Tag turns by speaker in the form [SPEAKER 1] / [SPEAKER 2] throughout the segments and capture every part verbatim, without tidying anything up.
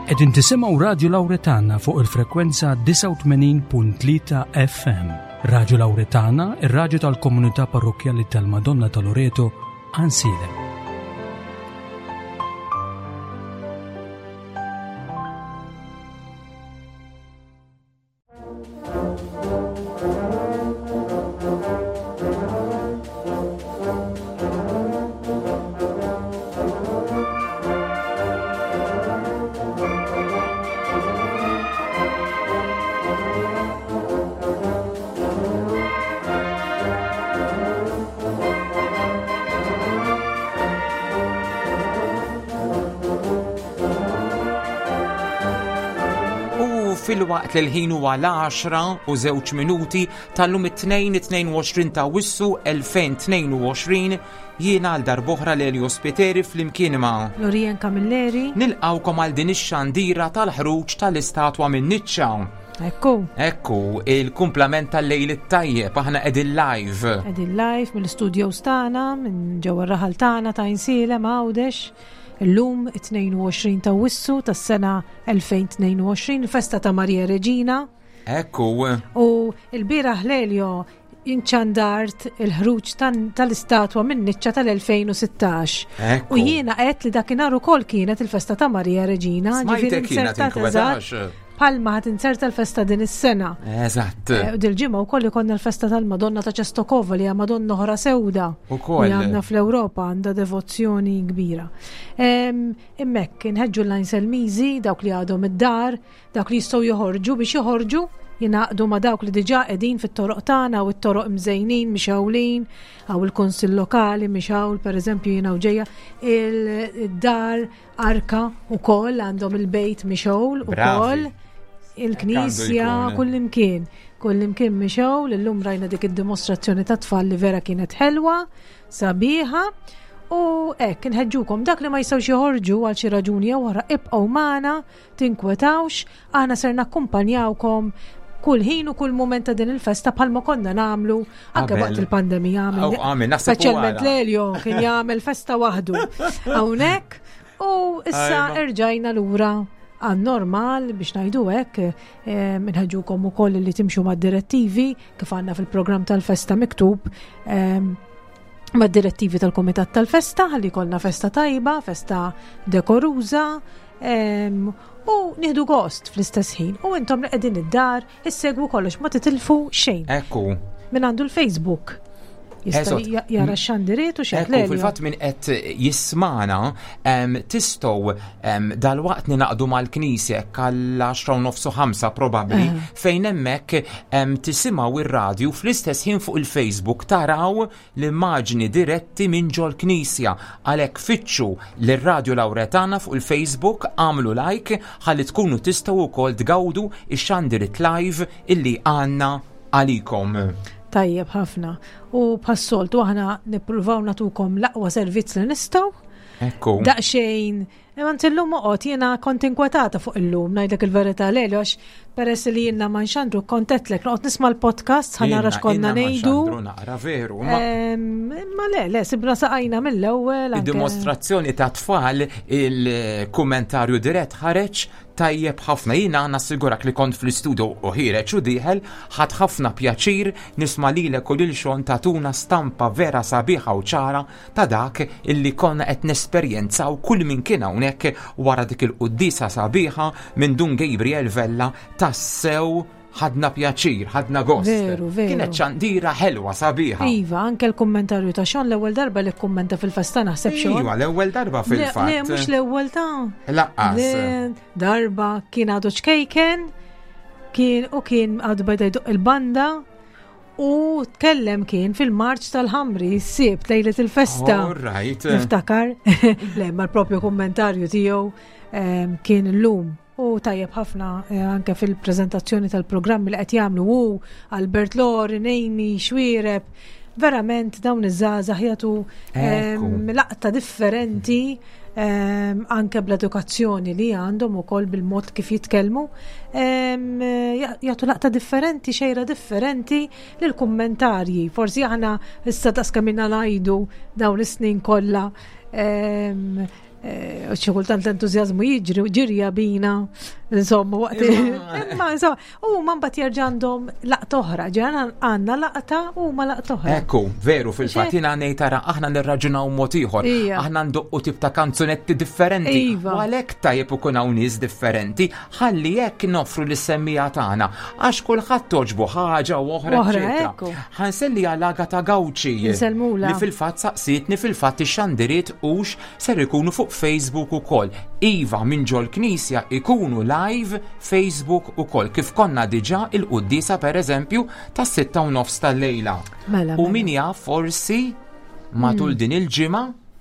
[SPEAKER 1] Qegħdin tisimgħu Radio Lawretana fuq il-frekwenza tisa' u tmenin punt tlieta F M. Radio Lawretana, ir-radju tal-Komunità Parrokjali tal-Madonna ta' Loreto, Ansilem.
[SPEAKER 2] Fil-waqt li l-ħin huwa l-għaxra u żewġ minuti tal-lum it-tnejn it-tnejn u għoxrin ta' Wissu elfejn tnejn u għoxrin jiena għal darb'oħra Lelio Spiteri flimkien ma'
[SPEAKER 3] Lorien Camilleri
[SPEAKER 2] nilqawkom għal din ix-xandira tal-ħruġ tal-istatwa minn Niċċa.
[SPEAKER 3] Ekku.
[SPEAKER 2] Ekku, il-kumplament tal-lejl it-tajjeb aħna qegħdin live.
[SPEAKER 3] Qegħdin live mill-studios tagħna minn ġewwa r-raħal tagħna ta' Insilem Għawdex. Illum it-tnejn u għoxrin ta' Wissu tas-sena elfejn tnejn u għoxrin, il-festa ta' Marija Reġina.
[SPEAKER 2] Ekku.
[SPEAKER 3] U l-bieraħ Lelio inċandart il-ħruġ tal-istatwa minn Niċċa tal-elfejn u sittax.
[SPEAKER 2] Ekku.
[SPEAKER 3] U jiena qed li dakinhar ukoll kienet il-festa ta' Marija Reġina.
[SPEAKER 2] Smajtek kienet inkwetax.
[SPEAKER 3] Palma ħat inserta l-festa din is-sena.
[SPEAKER 2] Eżatt.
[SPEAKER 3] U dil-ġimgħa wkoll ikonna l-festa tal-Madonna ta' Ċestokova li hija Madonna oħra sewda.
[SPEAKER 2] Ukoll.
[SPEAKER 3] Li għandna fl-Ewropa għandha devozzjoni kbira. Immek inħeġġu l-lajn selmiżi dawk li għadhom id-dar, dawk li jistgħu joħorġu biex joħorġu jinaqdu ma' dawk li diġà qegħdin fit-toroq tagħna u t-toroq mżejnin mixawlin għaw il-konsil lokali mixawl pereżempju jiena ġejja il-dar Arka ukoll għandhom il-bejt mixawl ukoll. Il-Knisja kullimkien, kullimkien mixaw l-lum rajna dik id-dimostrazzjoni ta' tfal li vera kienet ħelwa, sabiħa u hekk inħeġġukom dak li ma jistgħux joħorġu għal xi raġuni jew oħra ibqgħu magħna, tinkwetawx, aħna ser nakkumpanjawkom kull ħin u kull mument ta' din il-festa bħalma konna nagħmlu anke waqt il-pandemija għamel. Speċjalment Lelio kien jagħmel festa waħdu hawnhekk u issa erġajna lura għan-normal biex ngħidu hekk minħeġġukom ukoll li timxu mad-direttivi kif għandna fil-programm tal-festa miktub mad-direttivi tal-Kumitat tal-Festa ħalli jkollna festa tajba, festa dekoruża u nieħdu gost fl-istess ħin u intom li qegħdin id-dar issegwu kollox ma titilfu xejn.
[SPEAKER 2] Ekku.
[SPEAKER 3] Min għandu l-Facebook. Jista' jara x-xandiriet u xejn.
[SPEAKER 2] Ekku fil-fatt min qed jismana tistgħu dal-waqt ninaqdu mal-Knisja għal għaxra u nofs ħamsa probabbli fejn hemmhekk tisimgħu ir-radju fl-istess ħin fuq il-Facebook taraw l-immaġni diretti minn ġol Knisja għalhekk fittxu lir-Radju Lawretana fuq il-Facebook għamlu like ħalli tkunu tistgħu wkoll tgawdu ix-xandiriet live illi għandna għalikom.
[SPEAKER 3] Tajjeb ħafna. U passoltu aħna nippruvaw natukom l-aqwa servizz li nistgħu.
[SPEAKER 2] Ekku.
[SPEAKER 3] Daqsxejn, imma illum oqgħod jiena kont inkwetata fuq illum ngħidlek il-verità Lelio għax peress li jiena ma nxandru kontetlek noqgħod nisma' l-podcast ħanara x'konna ngħidu.
[SPEAKER 2] Naqra veru.
[SPEAKER 3] Ma le, le, sibna saqajna mill-ewwel.
[SPEAKER 2] Id-dimostrazzjoni ta' tfal il-kummentarju dirett ħareġ tajjeb ħafna jiena nassigurak li kont fl-istudio u ħireġ u dieħel ħadd ħafna pjaċir nisma' lilek u lil xon tatuna stampa vera sabiħa u ċara ta' dak illi konna qed nesperjenzaw kull min kien hawnhekk wara dik il-quddisa sabiħa minn Dun Gabriel Vella tassew ħadna pjaċir, ħadna gost.
[SPEAKER 3] Veru, veru.
[SPEAKER 2] Kienet ċandira ħelwa sabiħa.
[SPEAKER 3] Iva, anke l-kummentarju ta' xon l-ewwel darba li kummenta fil-festa naħseb xon.
[SPEAKER 2] Iva, l-ewwel darba fil-fatt.
[SPEAKER 3] Le, mhux l-ewwel ta'
[SPEAKER 2] laqqas.
[SPEAKER 3] Darba kien għadu ċkejken, kien u kien għadu bajda jduq il-banda u tkellem kien fil-Marċ tal-Ħamri, s-sibt lejlet il-festa.
[SPEAKER 2] All right.
[SPEAKER 3] Niftakar, le, ma l-propju kummentarju tiegħu kien l-lum. U tajjeb ħafna anke fil-prezentazzjoni tal-programmi li qed jagħmlu u Albert Lori, Nejmi, Xwiereb, verament dawn iż-żgħażagħ jagħtu laqta differenti anke bl-edukazzjoni li għandhom ukoll bil-mod kif jitkellmu jagħtu laqta differenti, xejra differenti lil kummentarji. Forsi aħna issa taskamina ngħidu dawn is-snin kollha xi kultant l-entużjażmu jiġri ġirja bina, insomma, waqt imma insomma, u ma mbagħad jerġa' għandhom laqta oħra, ġeana għandna laqta u ma laqta oħra.
[SPEAKER 2] Ekku, veru fil-fatt jiena ngħid tara aħna nirraġunaw mod ieħor, aħna ndoqqu tip ta' kanzunetti differenti, u għalhekk tajjeb ikun hawn nies differenti, ħalli hekk noffru lis-semmija tagħna għax kulħadd toġbu ħaġa u oħra eċetera. Ħanselli għal Agata Gawċi li fil-fatt saqsitni fil-fatt ix-xandiriet hux ser ikunu fuq Facebook ukoll. Iva minn ġol Knisja ikunu live Facebook ukoll kif konna diġà il-qudiesa pereżempju tas-sitta u nofs tal-lejla. U min jaf forsi matul din il-ġimgħa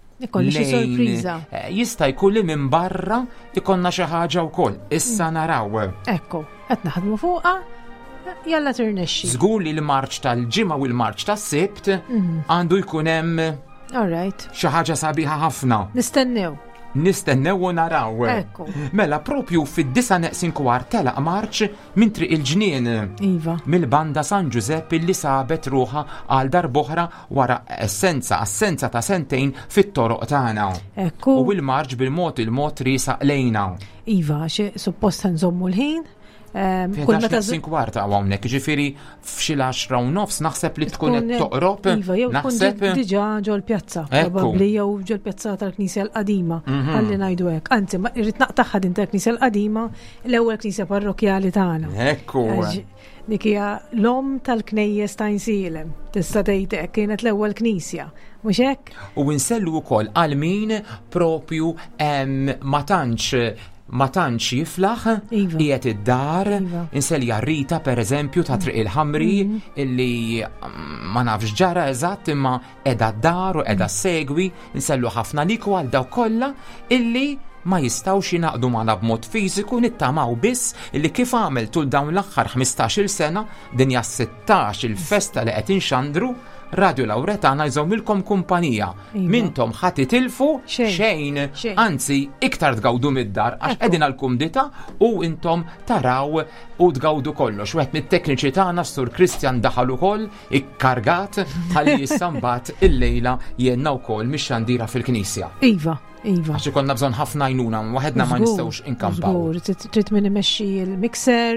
[SPEAKER 2] jista' jkun li minn barra ikonna xi ħaġa wkoll. Issa naraw.
[SPEAKER 3] Ekku, qed naħdmu fuqha. Jalla tirnexxi.
[SPEAKER 2] Żgur li l-marċ tal-ġimgħa u l-marċ tas-sibt għandu jkun hemm
[SPEAKER 3] All right.
[SPEAKER 2] Xi ħaġa sabiħa ħafna.
[SPEAKER 3] Nistennew.
[SPEAKER 2] Nistennew u naraw.
[SPEAKER 3] Ekku.
[SPEAKER 2] Mela propju fid-disa neqsin kwart telaq marċ minn triq il-ġnien.
[SPEAKER 3] Iva.
[SPEAKER 2] Mill-banda San Giuseppe li sabet ruħa għal darboħra wara essenza assenza ta' sentejn fit-toroq tagħna.
[SPEAKER 3] Ekku.
[SPEAKER 2] U il-marġ bil-mod il-mod risaq lejna.
[SPEAKER 3] Iva, xi suppost nżommu l-ħin.
[SPEAKER 2] Kull meta sin kwarta hawnhekk, ġifieri f'xi għaxra u nofs naħseb li tkun qed toqrob.
[SPEAKER 3] Naħseb diġà ġol pjazza, probabbli jew ġol pjazza tal-Knisja l-Qadima, ħalli ngħidu hekk. Anzi, ma irrid naqtaħħa din tal-Knisja l-Qadima, l-ewwel Knisja parrokjali tagħna.
[SPEAKER 2] Ekku.
[SPEAKER 3] Dik hija l-om tal-Knejjes ta' Insielem. Tista' tgħid hekk kienet l-ewwel Knisja. Mhux hekk?
[SPEAKER 2] U nsellu wkoll għal min propju ma tantx ma tantx jiflaħ qiegħed id-dar, inselja Rita pereżempju ta' Triq il-Ħamri illi ma nafx ġara eżatt imma qiegħda d-dar u qiegħda segwi, insellu ħafna liku għal dawk kollha illi ma jistgħux jingħaqdu magħna b'mod fiżiku nittamaw biss illi kif għamel tul dawn l-aħħar ħmistax-il sena dinja sittax il-festa li qed inxandru Radio Lawretana jżommilkom kumpanija. Mintom ħadd itilfu xejn, anzi iktar tgawdu mid-dar għax qegħdin għall-kumdita u intom taraw u tgawdu kollox. Wieħed mit-tekniċi tagħna Sur Kristjan daħal ukoll ikkargat ħalli issa mbagħad il-lejla jenna wkoll mix-xandira fil-Knisja.
[SPEAKER 3] Iva. Iva.
[SPEAKER 2] Għax ikollna bżonn ħafna għajnuna, waħedna ma nistgħux inkampaw.
[SPEAKER 3] Trid min imexxi l-mixer,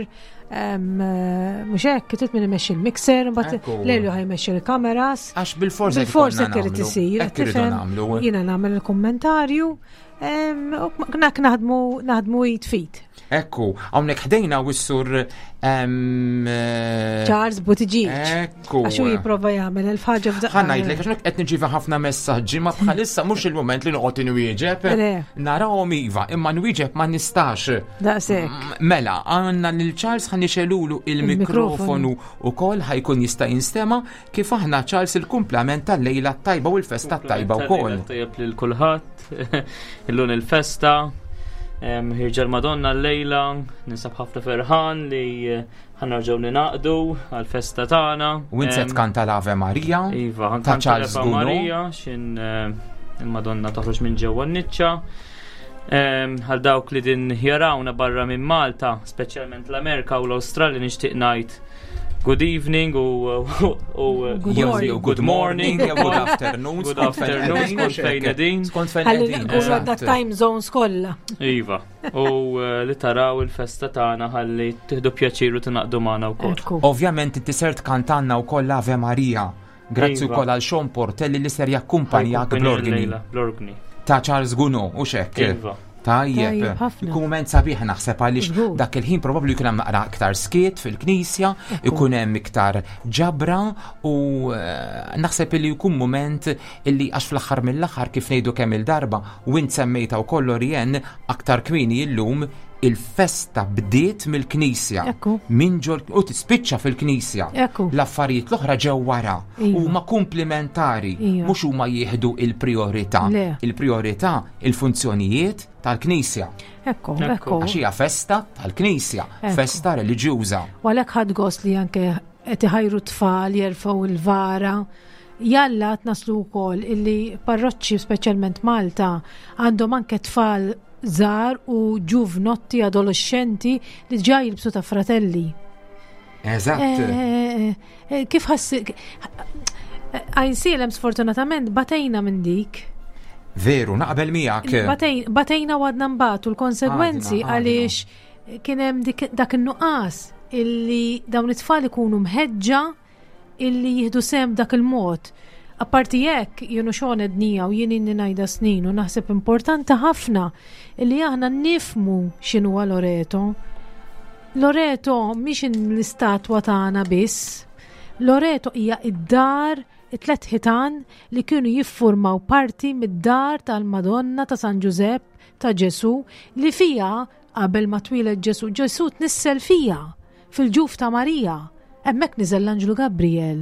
[SPEAKER 3] mhux hekk, trid min imexxi l-mixer, mbagħad lejlu ħajmexxi l-kameras.
[SPEAKER 2] Għax bil-forsi
[SPEAKER 3] bil-forsi irid isir, jiena nagħmel il-kummentarju, knak naħdmu jitfit.
[SPEAKER 2] Ekku, hawnhekk ħdejna wissur
[SPEAKER 3] Charles Buttigieg.
[SPEAKER 2] Ekku.
[SPEAKER 3] Għaxu jipprova jagħmel il-ħaġa f'daqqa.
[SPEAKER 2] Ħa ngħidlek għax qed niġiva ħafna messaġġi ma bħalissa mhux il-mument li noqgħod inwieġeb. Narawhom iva, imma nwieġeb ma nistax.
[SPEAKER 3] Daqshekk.
[SPEAKER 2] Mela, għandna lil Charles ħa nixelulu il-mikrofonu wkoll ħajkun jista' jinstema' kif aħna Charles il-kumplament tal-lejla tajba u l-festa tajba wkoll.
[SPEAKER 4] Tajjeb lil kulħadd illum il-festa. Ħirġa Madonna l-lejla, nisab ħafna ferħan li ħanarġaw ninaqdu għal-festa tagħna.
[SPEAKER 2] U inset kanta l-Ave Marija.
[SPEAKER 4] Iva, ħankanta l-Ave Marija xin il-Madonna toħroġ minn ġewwa n-niċċa. Għal dawk li din jarawna barra minn Malta, speċjalment l-Amerika u l-Awstralja nixtieq ngħid good evening u
[SPEAKER 3] good morning,
[SPEAKER 2] good morning, good afternoon,
[SPEAKER 4] good afternoon, skont fejn qegħdin.
[SPEAKER 2] Skont fejn qegħdin.
[SPEAKER 3] Ħalli dak time zones kollha.
[SPEAKER 4] Iva. U li taraw il-festa tagħna ħalli tieħdu pjaċiru tinaqdu magħna wkoll.
[SPEAKER 2] Ovvjament inti ser tkantanna wkoll Ave Marija. Grazzi wkoll għal Sean Portelli li ser jakkumpanjak
[SPEAKER 4] bl-organi.
[SPEAKER 2] Ta' Charles Gounod u xekk.
[SPEAKER 4] Iva.
[SPEAKER 2] Tajjeb, kumment sabiħ naħseb għaliex dak il-ħin probabbli jkun hemm naqra iktar skiet fil-Knisja, ikun hemm iktar ġabra u naħseb li jkun mument illi għax fl-aħħar mill-aħħar kif ngħidu kemm il-darba u int semmejta wkoll Orjen aktar kmieni llum il-festa bdiet mill-Knisja. Min ġol u tispiċċa fil-Knisja. L-affarijiet l-oħra ġew wara huma komplementari, mhux huma jieħdu il-priorità. Il-priorità il-funzjonijiet tal-Knisja.
[SPEAKER 3] Ekku, ekku.
[SPEAKER 2] Għax hija festa tal-Knisja, festa reliġjuża.
[SPEAKER 3] U għalhekk ħadd gost li anke qed iħajru tfal jerfgħu il-vara. Jalla tnaslu wkoll illi parroċċi speċjalment Malta għandhom anke tfal żgħar u ġuvnotti adolescenti li ġa jilbsu ta' fratelli.
[SPEAKER 2] Eżatt.
[SPEAKER 3] Kif ħassi Insielem sfortunatament batejna minn dik.
[SPEAKER 2] Veru, naqbel miegħek.
[SPEAKER 3] Batejna għadna mbagħtu l-konsegwenzi
[SPEAKER 2] Għadna, għadna.
[SPEAKER 3] għaliex kien hemm dak in-nuqqas illi dawn it-tfal ikunu mħeġġa illi jieħdu sem dak il-mod. Apparti jekk jienu xogħol ednija u jien inni ngħidha snin u naħseb importanti ħafna illi aħna nifmu x'inhuwa Loreto. Loreto mhix l-istatwa tagħna biss. Loreto hija id-dar it-tlet ħitan li kienu jiffurmaw parti mid-dar tal-Madonna ta' San Giuseppe ta' Ġesu li fija qabel ma twiled Ġesu Ġesu tnissel fija fil-ġuf ta' Marija. Hemmhekk niżel l-Anġlu Gabriel.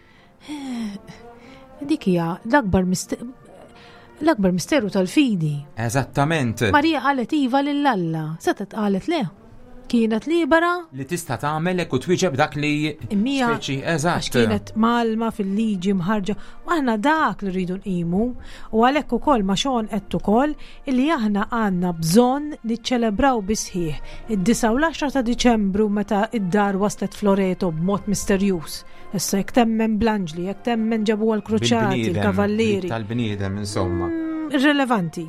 [SPEAKER 3] Dik hija l-akbar l-akbar misteru tal-fidi.
[SPEAKER 2] Eżattament.
[SPEAKER 3] Marija qalet iva lill-Alla, setet qalet le. Kienet libera
[SPEAKER 2] li tista' tagħmel hekk u twieġeb dak li speċi eżatt.
[SPEAKER 3] Għax kienet malma fil-liġi mħarġa u aħna dak li rridu nqimu u għalhekk ukoll ma xogħol qed ukoll illi aħna għandna bżonn niċċelebraw bisħieħ id-disa u l-għaxra ta' Diċembru meta id-dar waslet Floreto b'mod misterjuż. Issa jekk temmen bl-anġli, jekk temmen ġabu għal-kruċati, il-kavallieri.
[SPEAKER 2] Tal-bniedem insomma.
[SPEAKER 3] Irrelevanti.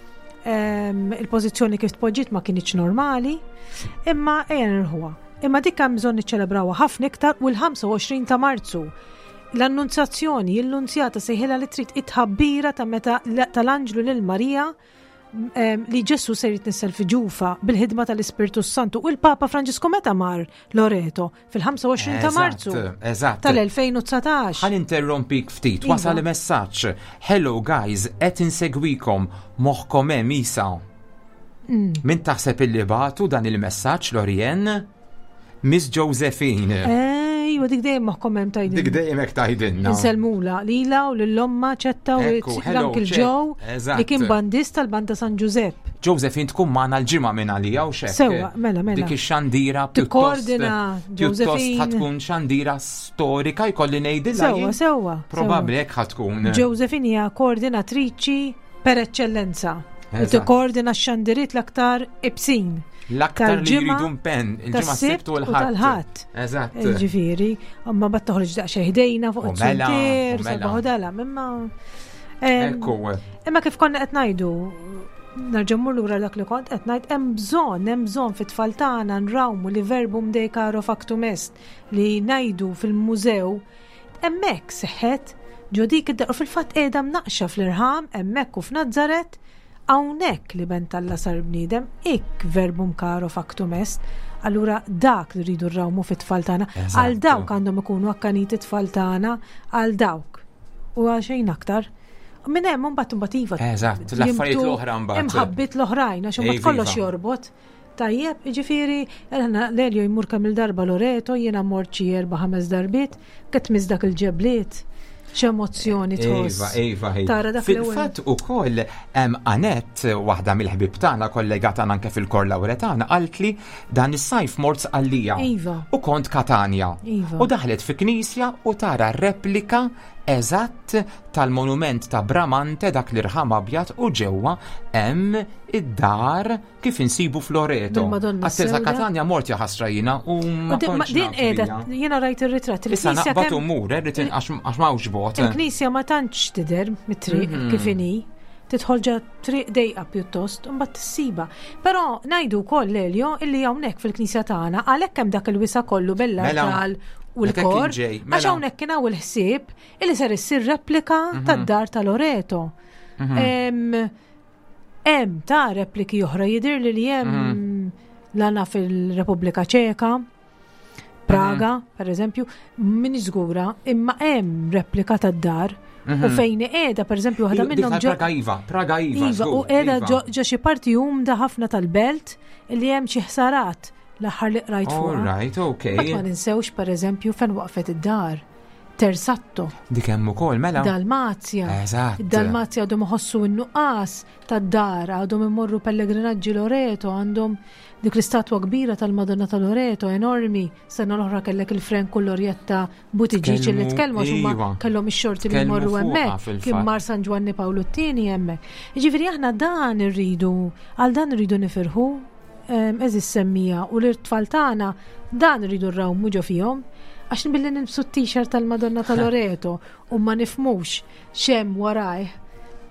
[SPEAKER 3] Um, il-pożizzjoni kif tpoġġiet ma kienx normali, imma ejja nirħuha. Imma dik hemm bżonn niċċelebrawha ħafna iktar u l-ħamsa u għoxrin ta' Marzu. L-annunzjazzjoni, l-annunzjata sejħilha li trid itħabbira ta' meta tal-Anġlu lil Marija um, li Ġesu ser jitnissel fi ġufa bil-ħidma tal-Ispirtu Santu u l-Papa Franġisku meta mar Loreto fil-ħamsa u għoxrin ta' Marzu tal-elfejn u dsatax.
[SPEAKER 2] Ħan interrompik ftit, wasal messaġġ. Hello guys, qed insegwikom moħħkom hemm Isa. Mm. Min taħseb illi batu dan il-messaġġ Lorien? Miss Josephine.
[SPEAKER 3] Ejwa, dik dejjem moħħkom hemm tajdin.
[SPEAKER 2] Dik dejjem hekk tajdinna.
[SPEAKER 3] Inselmula lila u lill-omma ċetta u l-Uncle Joe li kien bandist tal-banda San Giuseppe.
[SPEAKER 2] Josephine tkun magħna l-ġimgħa minn għalija u xekk.
[SPEAKER 3] Sewwa, mela mela.
[SPEAKER 2] Dik ix-xandira
[SPEAKER 3] tikkordina
[SPEAKER 2] Josephine. Ħad tkun xandira storika jkolli ngħidilha.
[SPEAKER 3] Sewwa, sewwa.
[SPEAKER 2] Probabbli hekk ħad tkun.
[SPEAKER 3] Josephine hija koordinatriċi per eccellenza. Tikkoordina x-xandiriet l-aktar ibsin.
[SPEAKER 2] L-aktar li jridu pen, il-ġimgħa s-sibt u l-ħadd. Eżatt.
[SPEAKER 3] Ġifieri, imma bad toħroġ daqsxejn ħdejna fuq it-ċuntier, sabaħu dala, imma.
[SPEAKER 2] Ekku.
[SPEAKER 3] Imma kif konna qed ngħidu, nerġa' mmur lura dak li kont qed ngħid hemm bżonn, hemm bżonn fit-tfal tagħna nrawmu li verbum de caro factum est li ngħidu fil-mużew hemmhekk seħħet ġo dik id-dar u fil-fatt qiegħda mnaqxa fl-irħam hemmhekk u f'Nażaret. Hawnhekk li bent Alla sar bniedem, ik verbum caro factum est, allura dak li rridu rrawmu fit-tfal tagħna, għal dawk għandhom ikunu akkaniti t-tfal tagħna, għal dawk. U għal xejn aktar. Minn hemm mbagħad imbagħad iva.
[SPEAKER 2] Eżatt, l-affarijiet l-oħra mbagħad.
[SPEAKER 3] Imħabbit l-oħrajn għax imbagħad kollox jorbot. Tajjeb, jiġifieri l-Elio jmur kemm il-darba Loreto, jiena mort xi erba' ħames darbiet, qed miż dak il-ġebliet. X'emozzjoni tħoss.
[SPEAKER 2] Eva, eva, fil-fatt ukoll hemm Anett, waħda mill-ħbib tagħna, kollega tagħna anke fil-Kor Lawretana, qalt li dan is-sajf mort għalija. U kont Katania. U daħlet fi knisja u tara replika eżatt tal-monument ta' Bramante dak l-irħam abjad u ġewwa hemm id-dar kif insibu f'Loreto. Għatteza Katania mort jaħasra jiena u ma kontx
[SPEAKER 3] din qiegħda jiena rajt ir-ritratt.
[SPEAKER 2] Issa naqbad umur, għax mawx bot.
[SPEAKER 3] Il-knisja ma tantx tidher mit-triq kif inhi. Tidħolġa triq dejqa pjuttost u mbagħad tissiba. Però ngħidu wkoll Elio illi hawnhekk fil-knisja tagħna għalhekk hemm dak il-wisa kollu bell-artal u l-kor, għax hawnhekk kien hawn il-ħsieb illi ser issir replika tad-dar ta' Loreto. Hemm ta' repliki oħra jidher li hemm lana fil-Repubblika Ċeka, Praga, per eżempju, min żgura, imma hemm replika tad-dar. U fejn qiegħda pereżempju waħda minnhom
[SPEAKER 2] ġo Praga Iva, Praga Iva.
[SPEAKER 3] U qiegħda ġo xi parti umda ħafna tal-belt illi hemm xi ħsarat l-aħħar li qrajt fuq.
[SPEAKER 2] All right, okay.
[SPEAKER 3] Ma ninsewx pereżempju fejn waqfet id-dar. Tersatto.
[SPEAKER 2] Dik hemm ukoll mela.
[SPEAKER 3] Dalmazja.
[SPEAKER 2] Eżatt.
[SPEAKER 3] Dalmazja għadhom iħossu n-nuqqas tad-dar, għadhom immorru pellegrinaġġi Loreto, għandhom dik l-istatwa kbira tal-Madonna ta' Loreto enormi. Sena l-oħra kellek il-Frank u l-Orjetta Buttigieg li tkellmu x'huma kellhom ix-xorti li jmorru hemmhekk kien mar San Giovanni Pawlu t-tieni hemmhekk. Jiġifieri aħna dan irridu, għal dan irridu nifirħu eżis semmija u l-irtfal tagħna dan irridu rrawmu ġo fihom. Għax nbilli nilbsu t-t-shirt tal-Madonna ta' Loreto u ma nifmux xem waraj.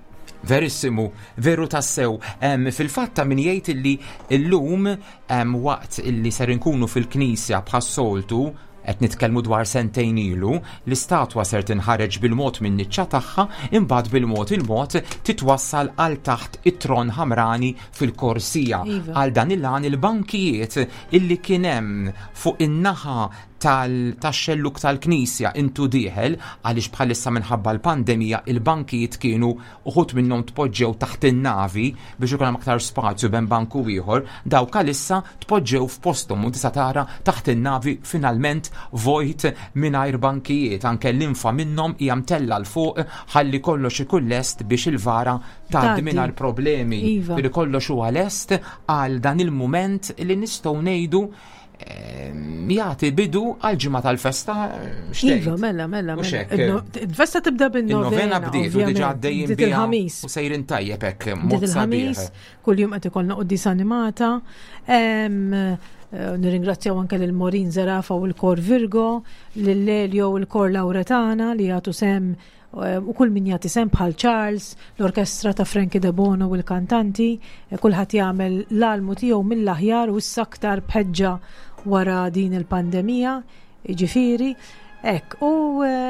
[SPEAKER 2] Verissimu, veru tassew. Um, Fil-fatta min jgħid illi illum um, waqt illi ser inkunu fil-Knisja bħas-soltu qed nitkellmu dwar sentejn ilu, l-istatwa ser tinħareġ bil-mod min-niċċa tagħha, imbagħad bil-mod il-mod titwassal għal taħt it-tron ħamrani fil-korsija. Għal dan il-għan il-bankijiet illi kien hemm fuq in-naħa tal-xelluk tal-Knisja intu dieħel għaliex bħalissa minħabba l-pandemija il-bankijiet kienu uħut minnhom tpoġġew taħt in-navi biex ikun hemm aktar spazju bejn banku ieħor, dawk għalissa tpoġġew f'posthom u tista' tara taħt in-navi finalment vojt mingħajr bankijiet, anke l-infa minnhom hija mtella l fuq ħalli kollox ikun lest biex il-vara tgħaddi mingħajr problemi. Li kollox huwa lest għal dan il-mument li nistgħu ngħidu jagħti bidu għal-ġimgħa tal-festa.
[SPEAKER 3] Iva, mela, mela, mela. Il-festa tibda bin-novena.
[SPEAKER 2] Il-novena bdiet u diġà għaddejjin biha u sejrin tajjeb hekk mod sabiħ.
[SPEAKER 3] Kuljum qed ikollna qudies animata. Nirringrazzjaw anke lil Morin Zarafa u l-Kor Virgo, lil Lelio u l-Kor Lauretana li jagħtu sem u kull min jagħti sem bħal Charles, l-orkestra ta' Frankie De Bono u l-kantanti, kulħadd jagħmel l-almu tiegħu mill-aħjar u s-aktar bħeġġa wara din il-pandemija, ġifieri, hekk. U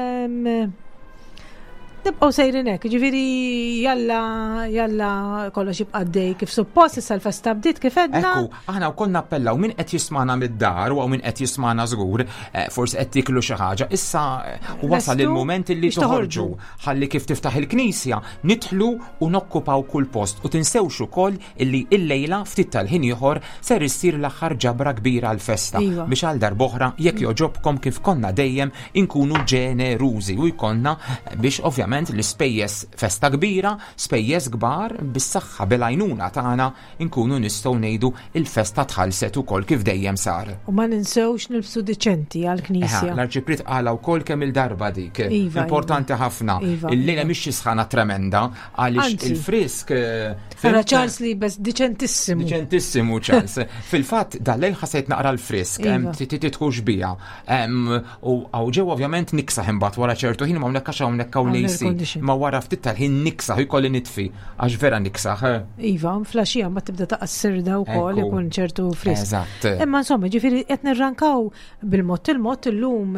[SPEAKER 3] nibqgħu sejrin hekk, ġifieri jalla jalla kollox jibqa' għaddej kif suppost issa l-festa bdiet kif għedna.
[SPEAKER 2] Ekku, aħna wkoll nappellaw min qed jismana mid-dar u min qed jismana żgur, forsi qed tiklu xi ħaġa. Issa wasal il-mument li toħorġu ħalli kif tiftaħ il-Knisja nidħlu u nokkupaw kull post u tinsewx ukoll illi illejla ftit tal-ħin ieħor ser issir l-aħħar ġabra kbira għall-festa biex għal darb'oħra jekk joġobkom kif konna dejjem inkunu ġenerużi u jkollna biex ovvjament l-ispejjeż festa kbira, spejjeż kbar bis-saħħa bil-għajnuna tagħna inkunu nistgħu ngħidu il-festa tħallset ukoll kif dejjem sar.
[SPEAKER 3] U ma ninsewx nilbsu diċenti għall-Knisja.
[SPEAKER 2] L-Arċipriet qala wkoll kemm il-darba dik. Importanti ħafna. Il-lejla mhix xi sħana tremenda għaliex il-frisk.
[SPEAKER 3] Ara Charles li bes diċentissimu.
[SPEAKER 2] Diċentissimu Charles. Fil-fatt dal-lejl ħasejt naqra l-frisk, titħux biha. U ġew ovvjament niksaħ imbagħad wara ċertu ħin ma hawnhekk għax hawnhekk hawn ma wara ftit tal-ħin niksaħ jkolli nitfi għax vera niksaħ.
[SPEAKER 3] Iva, flaxija ma tibda taqassirda wkoll ikun ċertu frisk.
[SPEAKER 2] Eżatt.
[SPEAKER 3] Imma insomma, ġifieri qed nirrankaw bil-mod il-mod illum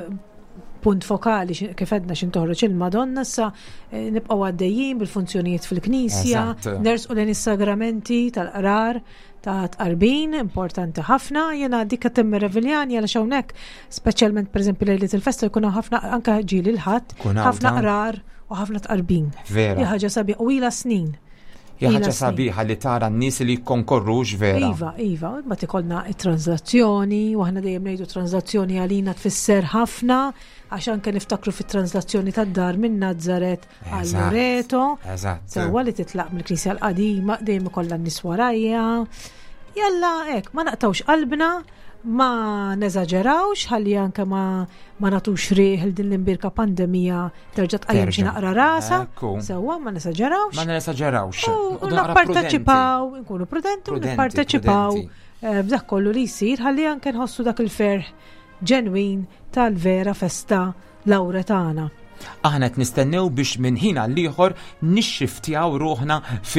[SPEAKER 3] punt fokali kif edna xin toħroġ il-Madonna sa nibqgħu għaddejjin bil-funzjonijiet fil-Knisja, nersqu lejn is-sagramenti tal-qrar ta' tqarbin importanti ħafna. Jena dik qed timmi Reviljani għal hawnhekk speċjalment pereżempju lejlet il-festa jkunu ħafna anke ġieli l-ħadd, ħafna qrar u ħafna tqarbin.
[SPEAKER 2] Vera.
[SPEAKER 3] Hija ħaġa sabiħa u ilha snin.
[SPEAKER 2] Hija ħaġa sabiħa li tara n-nies li jkonkorrux vera.
[SPEAKER 3] Iva, iva, ma tikolna it-translazzjoni u aħna dejjem ngħidu translazzjoni għalina tfisser ħafna għax anke niftakru fit-translazzjoni tad-dar minn Nazaret għal Loreto.
[SPEAKER 2] Eżatt.
[SPEAKER 3] Sewwa li titlaq mill-Knisja l-qadima dejjem ikollha n-nies warajja. Jalla hekk ma naqtawx qalbna, ma neżaġerawx ħalli anke ma ma natux rieħ il din l-imbirka pandemija terġa' tqajjem xi naqra rasa. Sewwa ma neżaġerawx.
[SPEAKER 2] Ma neżaġerawx.
[SPEAKER 3] U napparteċipaw, nkunu prudenti u nipparteċipaw f'dak kollu li jsir ħalli anke nħossu dak il-ferħ ġenwin tal-vera festa Lauretana.
[SPEAKER 2] Aħna qed nistennew biex minn ħin għal ieħor nixxiftjaw ruħna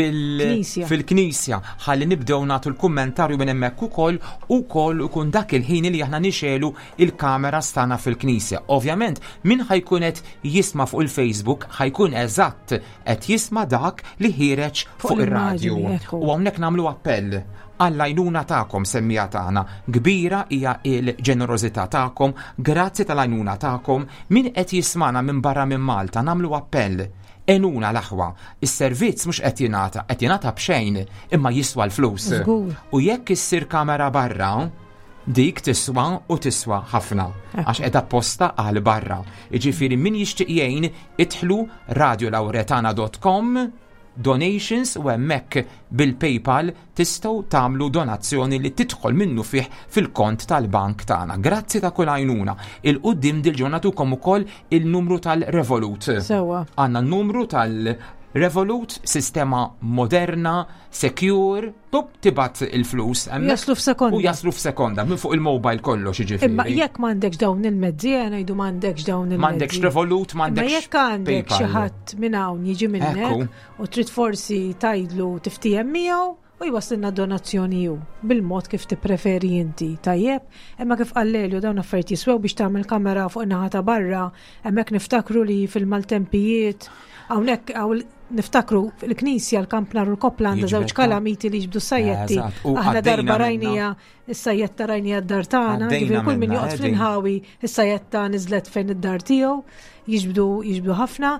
[SPEAKER 2] fil-Knisja ħalli nibdew nagħtu l-kummentarju minn hemmhekk ukoll ukoll ikun dak il-ħin li aħna nixelu il-kamera stana fil-Knisja. Ovvjament min ħajkun qed jisma' fuq il-Facebook ħajkun eżatt qed jisma' dak li ħireġ fuq ir-radju. U hawnhekk nagħmlu appell għall-għajnuna ta'kom semmija tagħna. Kbira hija il-ġenerożità ta'kom, grazzi tal-għajnuna ta'kom, min qed jismana minn barra minn Malta nagħmlu appell. Enuna l-aħwa, is-servizz mhux qed jingħata, qed jingħata b'xejn, imma jiswa l-flus. U jekk issir kamera barra, dik tiswa u tiswa ħafna għax qiegħda apposta għal barra. Jiġifieri min jixtieq jgħin idħlu radio lauretana dot com donations u hemmhekk bil-PayPal tistgħu tagħmlu donazzjoni li tidħol minnu fih fil-kont tal-bank tagħna. Grazzi ta' kull għajnuna. Il-qudiem dil-ġurnatukom ukoll il-numru tal-Revolut.
[SPEAKER 3] Sewwa.
[SPEAKER 2] Għandna n-numru tal Revolut, sistema moderna, secure, tub tibat il-flus.
[SPEAKER 3] Jaslu f'sekonda.
[SPEAKER 2] U jaslu f'sekonda, minn fuq il-mobile kollox jiġifieri.
[SPEAKER 3] Imma jekk m'għandekx dawn il-mezzi, għana jdu m'għandekx dawn il-mezzi.
[SPEAKER 2] M'għandekx Revolut, m'għandekx.
[SPEAKER 3] Ma jekk għandek xi ħadd minn hawn jiġi minnek u trid forsi tajdlu tiftijem miegħu u jwaslilna donazzjoni ju bil-mod kif tippreferi inti. Tajjeb, imma kif qallelju dawn affarijiet jiswew biex tagħmel kamera fuq in-naħa ta' barra, hemmhekk niftakru li fil-maltempijiet hawnhekk hawn niftakru fil-Knisja l-Kamp Nar u l-Kopla għandha żewġ kalamiti li jġbdu sajjetti. Aħna darba rajnija is-sajjetta rajnija d-dar tagħna, ġifieri kull min joqgħod fl-inħawi is-sajjetta niżlet fejn id-dar tiegħu, jiġbdu jiġbdu ħafna,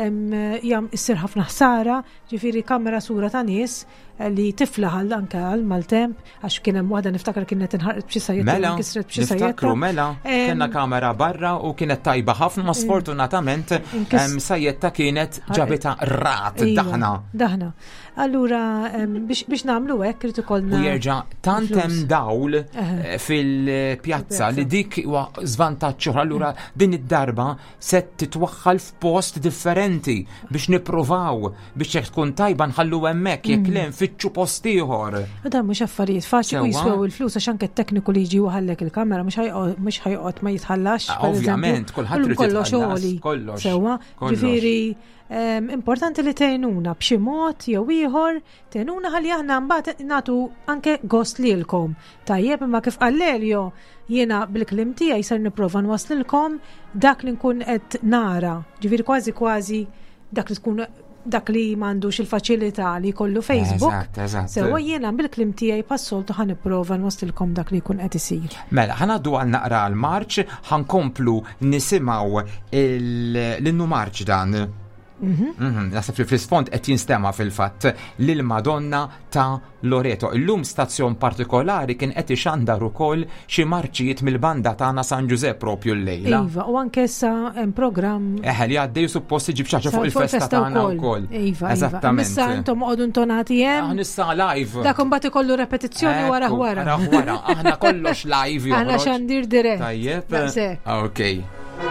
[SPEAKER 3] jam issir ħafna ħsara, ġifieri kamera sura ta' nies li tiflaħal anke għal maltemp għax kien hemm waħda niftakar kienet inħarqet b'xi sajjetta
[SPEAKER 2] mela,
[SPEAKER 3] kisret b'xi sajjetta.
[SPEAKER 2] Niftakru mela, kienna kamera barra u kienet tajba ħafna, ma sfortunatament sajjetta kienet ġabita rat, daħna.
[SPEAKER 3] Daħna. Allura biex nagħmlu hekk irid ikollna.
[SPEAKER 2] U jerġa' tant hemm dawl fil-pjazza li dik huwa żvantaġġ oħra, allura din id-darba se titwaħħal f'post differenti biex nippruvaw biex jekk tkun tajba nħallu hemmhekk jekk le nfittxu post ieħor. U
[SPEAKER 3] dan mhux affarijiet faċli u jiswew il-flus għax anke t-tekniku li jiġi waħallek il-kamera mhux ħajqgħod ma jitħallax.
[SPEAKER 2] Ovvjament, kulħadd trid jitħallas kollox.
[SPEAKER 3] Sewwa, ġifieri importanti li tgħinuna b'xi mod jew ieħor, tgħinuna ħalli aħna mbagħad nagħtu anke gost lilkom. Tajjeb, imma kif qalleljo jiena bil-kliem tiegħi ser nipprova nwaslilkom dak li nkun qed nara. Ġifieri kważi kważi dak li tkun dak li m'għandux il-faċilità li jkollu Facebook. Sewwa jiena bil-kliem tiegħi passoltu ħan nipprova nwaslilkom dak li jkun qed isir.
[SPEAKER 2] Mela, ħanaddu għal naqra għal Marċ, ħankomplu nisimgħu l-innu Marċ dan. Nasab li fl-isfond qed jinstema fil-fatt lil Madonna ta' Loreto. Illum stazzjon partikolari kien qed ixandar ukoll xi marċijiet mill-banda tagħna San Giuseppe propju l-lejla.
[SPEAKER 3] Iva, u anke issa hemm programm.
[SPEAKER 2] Eħe li għaddej suppost iġib xi ħaġa fuq il-festa tagħna wkoll.
[SPEAKER 3] Iva, eżattament. Issa intom qogħdu ntonati hemm.
[SPEAKER 2] Aħna issa live.
[SPEAKER 3] Dak imbagħad ikollu repetizzjoni wara wara.
[SPEAKER 2] Wara wara. Aħna kollox live.
[SPEAKER 3] Aħna xandir dirett.
[SPEAKER 2] Tajjeb. Okej.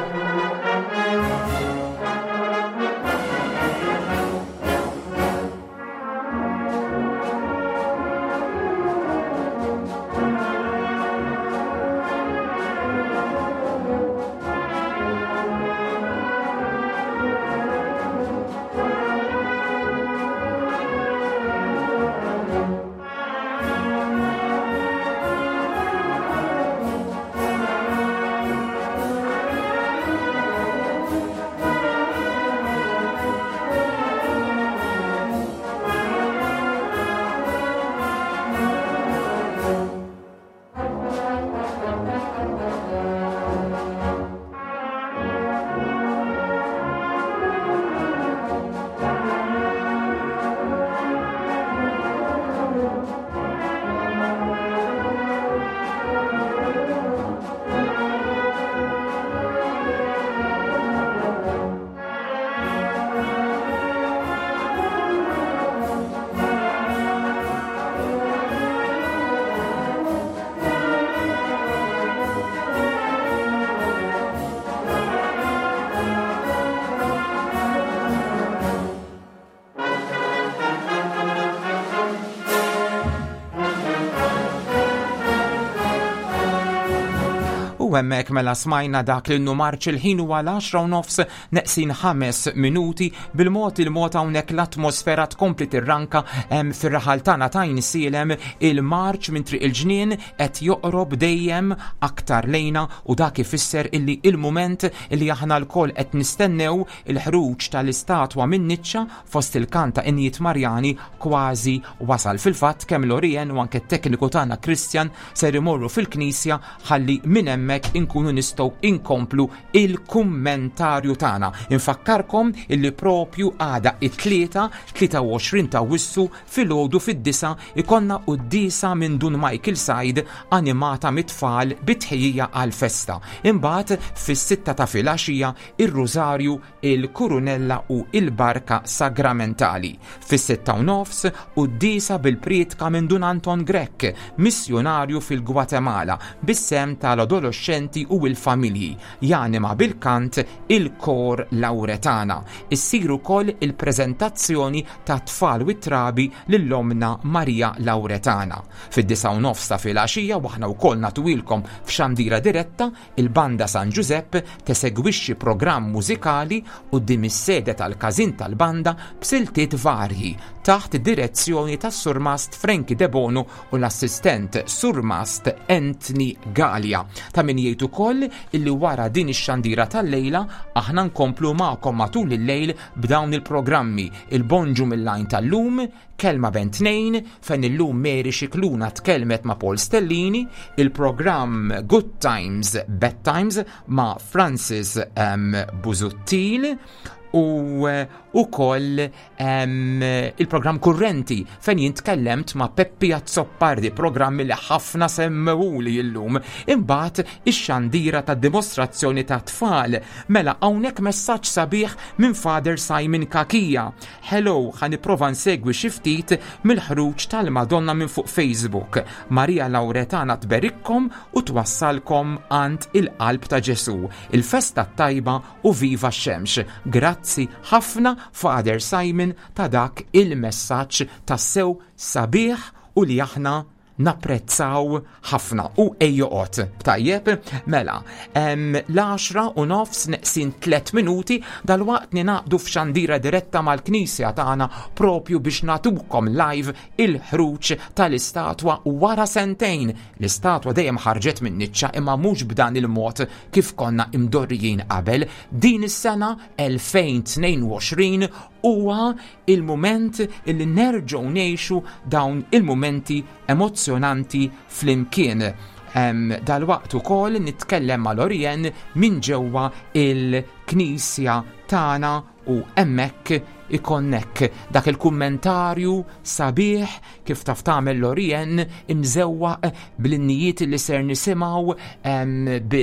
[SPEAKER 2] U hemmhekk mela smajna dak li nnu Marċ il-ħin huwa l-għaxra u nofs neqsin ħames minuti bil-mod il-mod hawnhekk l-atmosfera tkompli tirranka hemm fir-raħal tagħna ta' jinsielem il-Marċ minn triq il-ġnien qed joqrob dejjem aktar lejna u dak ifisser illi il-mument illi aħna lkoll qed nistennew il-ħruġ tal-istatwa minn Niċċa fost il-kanta Injiet Marjani kważi wasal. Fil-fatt kemm Lorien u anke t-tekniku tagħna Kristjan ser imorru fil-Knisja ħalli minn hemmhekk inkunu nistgħu inkomplu il-kummentarju tagħna. Infakkarkom illi propju għada it-tlieta tlieta u għoxrin ta' Wissu filgħodu fid-disa ikonna qudiesa minn Dun Michael Side animata mit-tfal bitħejjija għal-festa. Imbagħad fis-sitta ta' filgħaxija ir-Rużarju, il-Kurunella u il-Barka Sagramentali. Fis-sitta u nofs qudiesa bil-prietka minn Dun Anton Grek, missjonarju fil-Gwatemala, bis-sem tal-adolescenti l-adolescenti u l-familji janima bil-kant il-kor Lawretana. Issiru wkoll il-preżentazzjoni ta' tfal u trabi lill-omna Marija Lawretana. Fid-disa u nofs ta' filgħaxija waħna wkoll natwilkom f'xandira diretta il-Banda San Giuseppe tesegwixxi programm mużikali quddiem is-sede tal-każin tal-banda b'siltiet varji taħt id-direzzjoni tas-Surmast Frankie De Bono u l-assistent Surmast Anthony Gallia. Ta' min jgħid ukoll illi wara din ix-xandira tal-lejla aħna nkomplu magħkom matul il-lejl b'dawn il-programmi il-bonġu mill-lajn tal-lum, kelma bejn tnejn fejn illum Mary Xikluna tkellmet ma' Paul Stellini, il-programm Good Times Bad Times ma' Francis um, Busuttil u ukoll um, il-programm kurrenti fejn jintkellemt ma' Peppi Azzoppardi, programmi li ħafna semmewuli illum. Imbagħad ix-xandira ta' dimostrazzjoni ta' tfal. Mela hawnhekk messaġġ sabiħ minn Father Simon Kakija. Hello, ħanipprova nsegwi xi ftit mill-ħruġ tal-Madonna minn fuq Facebook. Marija Lawretana tberikkom u twassalkom għand il-qalb ta' Ġesu. Il-festa tajba u viva x-xemx. Grazzi ħafna Father Simon ta' dak il-messaġġ tas-sew sabiħ u li aħna napprezzaw ħafna u ejjoqot. Tajjeb, mela, em, l-għaxra u nofs neqsin tlet minuti dal-waqt ninaqdu f'xandira diretta mal-Knisja tagħna propju biex natukom live il-ħruġ tal-istatwa wara sentejn. L-istatwa dejjem ħarġet minn niċċa imma mhux b'dan il-mod kif konna imdorrijin qabel. Din is-sena elfejn tnejn u għoxrin huwa il-moment illi nerġgħu ngħixu dawn il-momenti emozzjonanti flimkien. Um, dal-waqt ukoll nitkellem mal-Orjen minn ġewwa il-Knisja tagħna u hemmhekk ikonnek dak il-kummentarju sabiħ kif taf tagħmel l-Orjen imżewwaq bl-innijiet li ser nisimgħu um,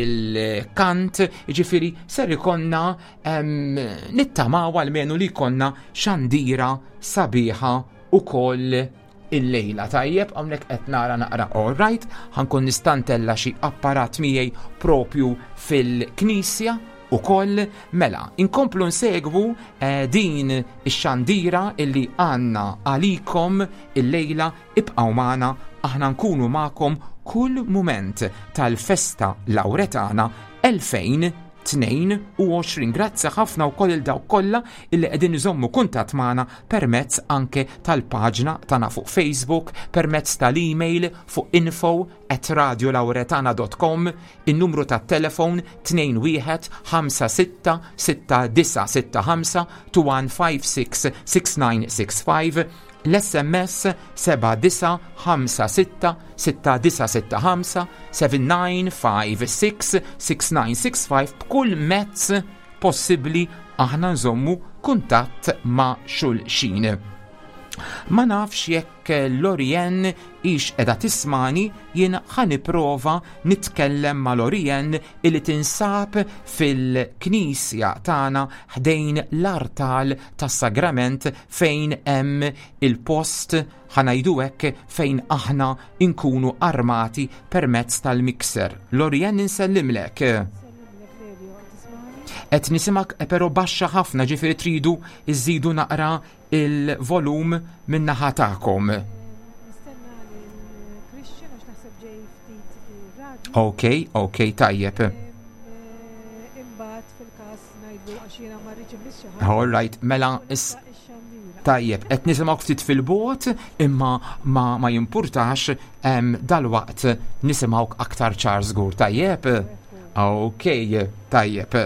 [SPEAKER 2] bil-kant, jiġifieri ser ikonna um, nittamaw għalmenu li jkollna xandira sabiħa ukoll il-lejla. Tajjeb, għamlek qed nara naqra all right, ħankun nistantella xi apparat miegħi propju fil-Knisja ukoll. Mela, inkomplu nsegwu eh, din ix-xandira illi għandna għalikom il-lejla. Ibqgħu magħna, aħna nkunu magħkom kull mument tal-festa Lawretana elfejn tnejn u għoxrin. Grazzi ħafna wkoll il dawk kollha illi qegħdin iżommu kuntatt magħna permezz anke tal-paġna tagħna fuq Facebook, permezz tal-email fuq info at radiolawretana dot com, in-numru tat-telefon tnejn wieħed ħamsa sitta sitta disa sitta ħamsa two one five six six nine six five, l-S M S seba' disa' ħamsa sitta sitta disa' sitta ħamsa seven nine five six six nine six five. B'kull mezz possibbli aħna nżommu kuntatt ma' xulxin. Ma nafx jekk l-Orjen ix edha tismani, jien ħaniprova nitkellem mal-Orjen illi tinsab fil-Knisja tagħna ħdejn l-artal tas-sagrament fejn hemm il-post ħanajdu hekk fejn aħna nkunu armati permezz tal-mikser. L-Orjen insellimlek. Et nisimak pero baxxa ħafna, ġifieri tridu iżidu naqra il-volum min-naħa tagħkom. Ok, ok, tajjeb.
[SPEAKER 3] Imbagħad fil-każ ngħidu għax jiena ma rridx imlis xi
[SPEAKER 2] All right, mela is tajjeb, qed nisimgħu ftit fil-bot imma ma ma jimpurtax dal-waqt nisimgħuk aktar ċar żgur. Tajjeb? Ok, tajjeb.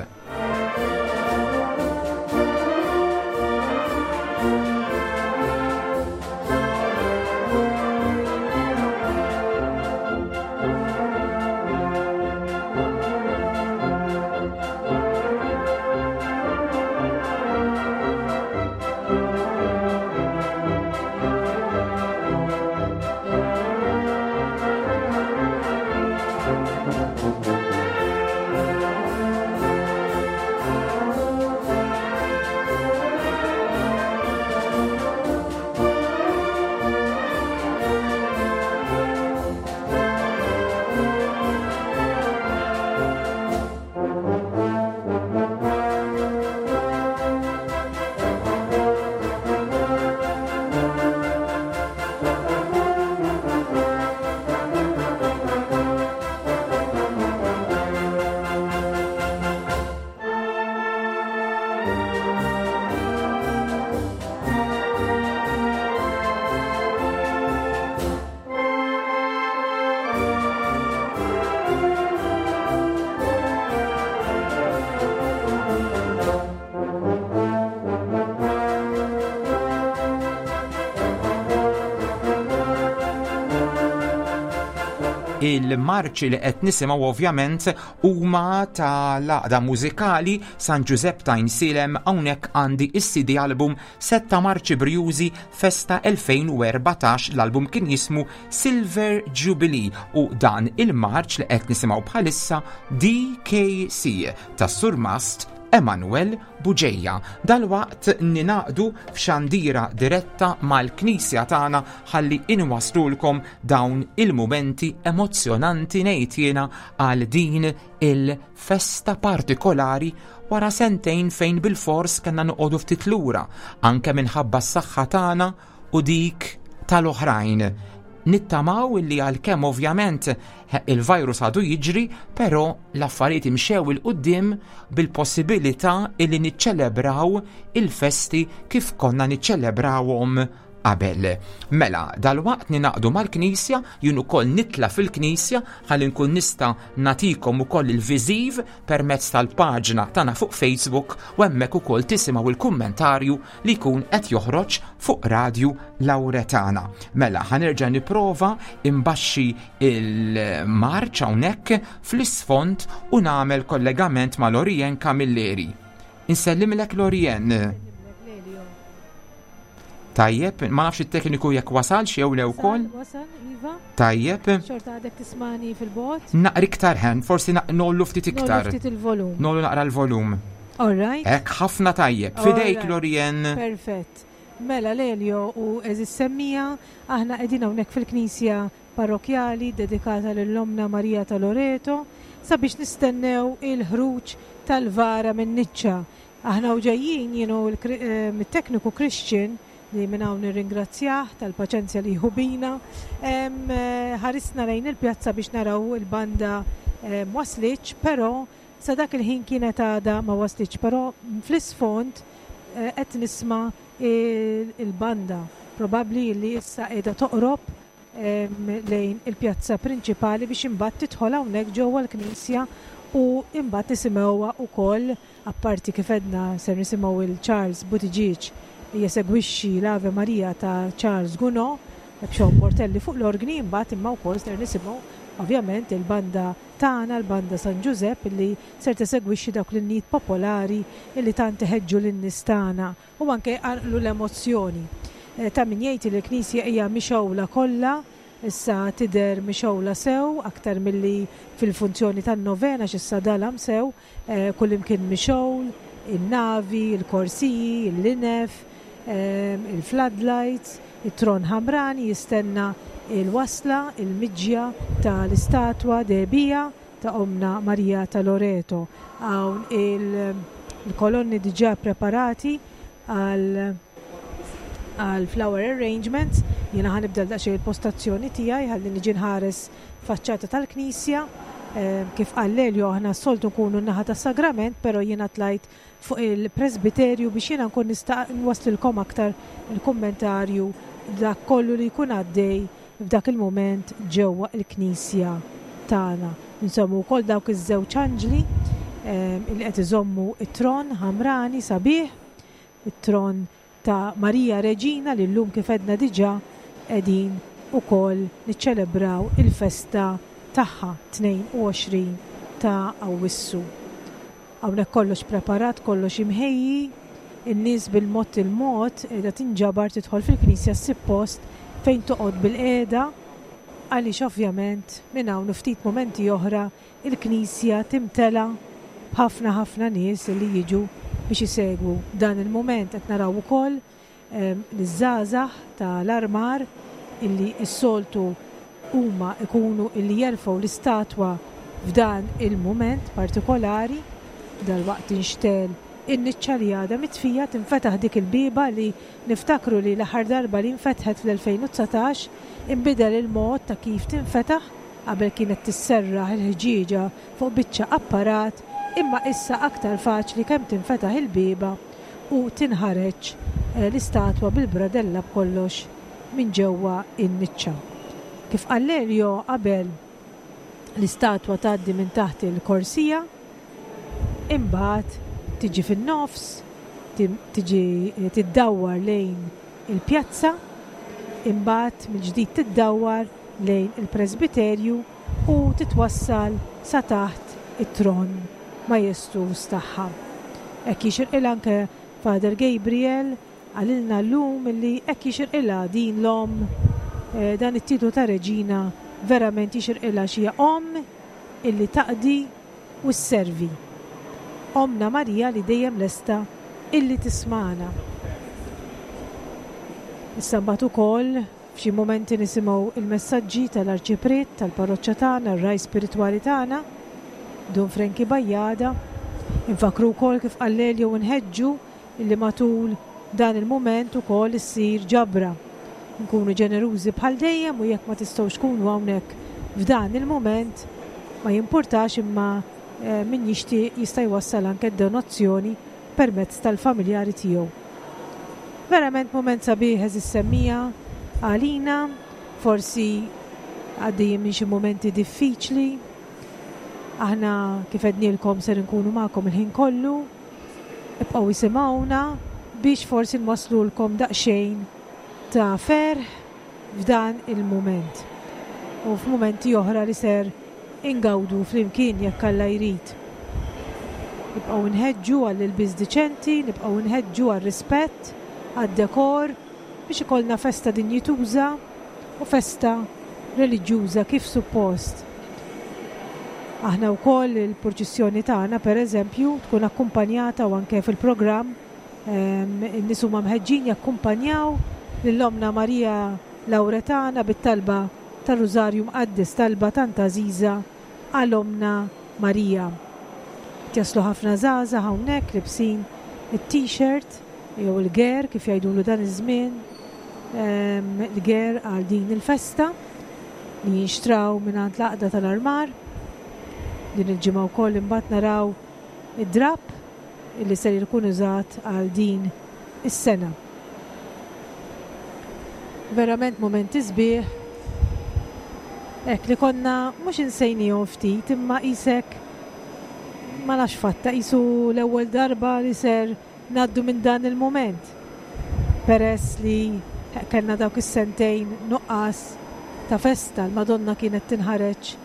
[SPEAKER 2] il-marċi li qed nisimgħu ovvjament huma tal-għaqda mużikali San Giuseppe ta' Insilem. Hawnhekk għandi is-C D album Setta Marċi Brjużi Festa elfejn u erbatax. L-album kien jismu Silver Jubilee u dan il-marċ li qed nisimgħu bħalissa D K C tas Sur Mast Emanuel Buġejja. Dalwaqt ninaqdu f'xandira diretta mal-Knisja tagħna ħalli inwaslulkom dawn il-mumenti emozzjonanti ngħid jiena għal din il-festa partikolari wara sentejn fejn bil-fors kellna noqogħdu ftit lura anke minħabba s-saħħa tagħna u dik tal-oħrajn. Nittamaw illi għalkemm ovvjament il-virus għadu jiġri, però l-affarijiet imxew il-qudiem bil-possibilità illi niċċelebraw il-festi kif konna niċċelebrawhom qabel. Mela, dal-waqt ninaqdu mal-Knisja, jien ukoll nitla fil-Knisja ħalli nkun nista' natikom ukoll il-viżiv permezz tal-paġna tagħna fuq Facebook u hemmhekk ukoll tisimgħu il-kummentarju li jkun qed joħroġ fuq Radju Lawretana. Mela, ħanerġa' nipprova imbaxxi il-marċ hawnhekk fl-isfond u nagħmel kollegament ma' Lorien Camilleri. Insellimlek Lorien. Tajjeb, ma nafx it-tekniku jekk wasal xi jew le wkoll.
[SPEAKER 3] Wasal, Iva.
[SPEAKER 2] Tajjeb.
[SPEAKER 3] Xorta għadek tismani fil-bot.
[SPEAKER 2] Naqri iktar ħen, forsi nollu ftit iktar.
[SPEAKER 3] Nollu ftit il-volum.
[SPEAKER 2] Nollu naqra l-volum.
[SPEAKER 3] All right.
[SPEAKER 2] Hekk ħafna tajjeb. Fidejk Lorien.
[SPEAKER 3] Perfett. Mela Lelio u eżis semmija, aħna qegħdin hawnhekk fil-Knisja parrokjali dedikata lill-Omna Marija ta' Loreto sabiex nistennew il-ħruġ tal-vara minn Niċċa. Aħna u ġejjin jienu mit-tekniku Christian li minn hawn nirringrazzjah tal-paċenzja li jħubina. Ħarisna lejn il-pjazza biex naraw il-banda waslitx, però sa dak il-ħin kienet għada ma waslitx, però fl-isfond qed nisma' il-banda probabbli li issa qiegħda toqrob lejn il-pjazza prinċipali biex imbagħad tidħol hawnhekk ġewwa l-Knisja u imbagħad nisimgħuha wkoll apparti kif edna ser nisimgħu il-Charles Buttigieg jesegwixxi l-Ave Marija ta' Charles Gounod b'xon portelli fuq l-organi, imbagħad imma wkoll ser nisimgħu ovvjament il-banda tagħna, l-banda San Giuseppe li ser tisegwixxi dawk l-innijiet popolari li tant iħeġġu lin-nies tagħna u anke għarqlu l-emozzjoni. Ta' min jgħid li l-Knisja hija mixewla kollha, issa tidher mixewla sew aktar milli fil-funzjoni tan-novena x'issa dalam sew, kullimkien mixewl, in-navi, il-korsiji, il-linef, il-floodlights, it-tron ħamrani jistenna il-wasla, il-miġja tal-istatwa debija ta' Omna Marija ta' Loreto. Hawn il-kolonni diġà preparati għal għal flower arrangements. Jiena ħanibda daqsxejn il-postazzjoni tiegħi ħalli niġi nħares faċċata tal-Knisja. Kif qal Lelio aħna s-soltu nkunu n-naħa tas-sagrament, però jiena tlajt fuq il-presbiterju biex jiena nkun nista' nwaslilkom aktar il-kommentarju dak kollu li jkun għaddej f'dak il-moment ġewwa il-Knisja tagħna. Insomma wkoll dawk iż-żewġ anġli li qed iżommu it-tron ħamrani sabiħ, it-tron ta' Marija Reġina li llum kif edna diġà qegħdin ukoll niċċelebraw il-festa tagħha tnejn u għoxrin ta' Awwissu. Hawnhekk kollox preparat, kollox imħejji, in-nies bil-mod il-mod qiegħda tinġabar tidħol fil-Knisja ssib post fejn toqgħod bil-qiegħda għaliex ovvjament minn hawn ftit momenti oħra il-Knisja timtela b'ħafna ħafna nies li jiġu biex isegwu dan il-mument. Qed naraw ukoll l-żgħażagħ tal-armar illi s-soltu huma ikunu illi jerfgħu l-istatwa f'dan il-mument partikolari dal-waqt inxtel in-niċċa li għadha mitfija tinfetaħ dik il-biba li niftakru li l-aħħar darba li nfetħet fl-elfejn u tsatax inbidel il-mod ta' kif tinfetaħ qabel kienet tisserraħ il-ħġieġa fuq biċċa apparat, imma issa aktar faċli kemm tinfetaħ il-biba u tinħareġ l-istatwa bil-bradella b'kollox minn ġewwa in-niċċa. Kif qal Lelio qabel l-istatwa tgħaddi minn taħt il-korsija, imbagħad tiġi fin-nofs, tiġi tiddawwar lejn il-pjazza, imbagħad mill-ġdid tiddawwar lejn il-presbiterju titwassal sa taħt it-tron ma' Jestus tagħha. Hekk jixirqilha anke Father Gabriel għalilna llum illi hekk jixirqilha din l-om eh, dan it-titlu ta' reġina verament jixirqilha xi om illi taqdi u sservi. Omna Marija li dejjem lesta illi tismana. Issa mbagħad ukoll f'xi momenti nisimgħu il-messaġġi tal-Arċipret tal-parroċċja tagħna, ir-raj spiritwali tagħna, Don Frankie Bajjada. Infakru wkoll kif qallel jew inħeġġu illi matul dan il-mument ukoll issir ġabra. Nkunu ġenerużi bħal dejjem u jekk ma tistgħux tkunu hawnhekk f'dan il-mument ma jimpurtax imma eh, min jixtieq jista' jwassal anke d-donazzjoni permezz tal-familjari tiegħu. Verament moment sabiħ is-semmija għalina, forsi għaddejjem minn xi momenti diffiċli. Aħna kif għednilkom ser nkunu magħkom il-ħin kollu, ibqgħu isimgħuna biex forsi nwaslulkom daqsxejn ta' ferħ f'dan il-mument. U f'mumenti oħra li ser ingawdu flimkien jekk Alla jrid. Nibqgħu nħeġġu għall-ilbiż diċenti, nibqgħu nħeġġu għar-rispett, għad-dekor biex ikollna festa dinjituża u festa reliġjuża kif suppost. Aħna wkoll il-proċessjoni tagħna pereżempju tkun akkumpanjata u anke fil-programm in-nies huma mħeġġin jakkumpanjaw lill-Omna Marija Lawretana bit-talba tar-Rużarju Mqaddis, talba tant għażiża għall-Omna Marija. Jaslu ħafna żgħażagħ hawnhekk libsin it-t-shirt jew il-ger kif jgħidulu dan iż-żmien, il-ger għal din il-festa li jinxtraw mingħand l-Aqda tal-Armar. Din il-ġimgħa wkoll imbagħad naraw id-drab illi ser jkun użat għal din is-sena. Verament momenti sbieħ. Hekk li konna mhux insejnihom ftit imma qisek ma nafx fatta qisu l-ewwel darba li ser ngħaddu minn dan il-moment. Peress li kellna dawk is-sentejn nuqqas ta' festa l-Madonna kienet tinħareġ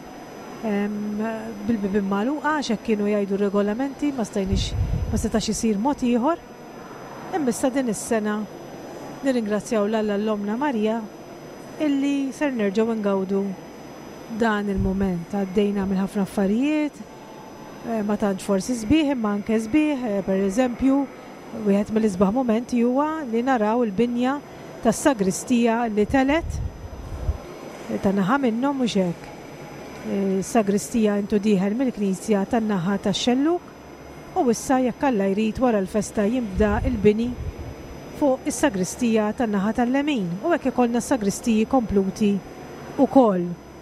[SPEAKER 3] bil-bibin magħluqa għax hekk kienu jgħidu regolamenti ma stajniex ma setax isir mod ieħor. Imma issa din is-sena nirringrazzjaw l-Alla l-Omna Marija illi ser nerġgħu ngawdu dan il-mument. Għaddejna minn ħafna affarijiet, ma tantx forsi sbieħ imma anke sbieħ, pereżempju wieħed mill-isbaħ momenti huwa li naraw il-binja tas-sagristija li telet tan-naħa minnhom mhux hekk. Sagristija intu dieħel mill-Knisja tan-naħa tax-Xelluk u issa jekk Alla jrid wara l-festa jinbda il-bini fuq is-sagristija tan-naħa tal-lemin u hekk ikollna sagristiji kompluti wkoll.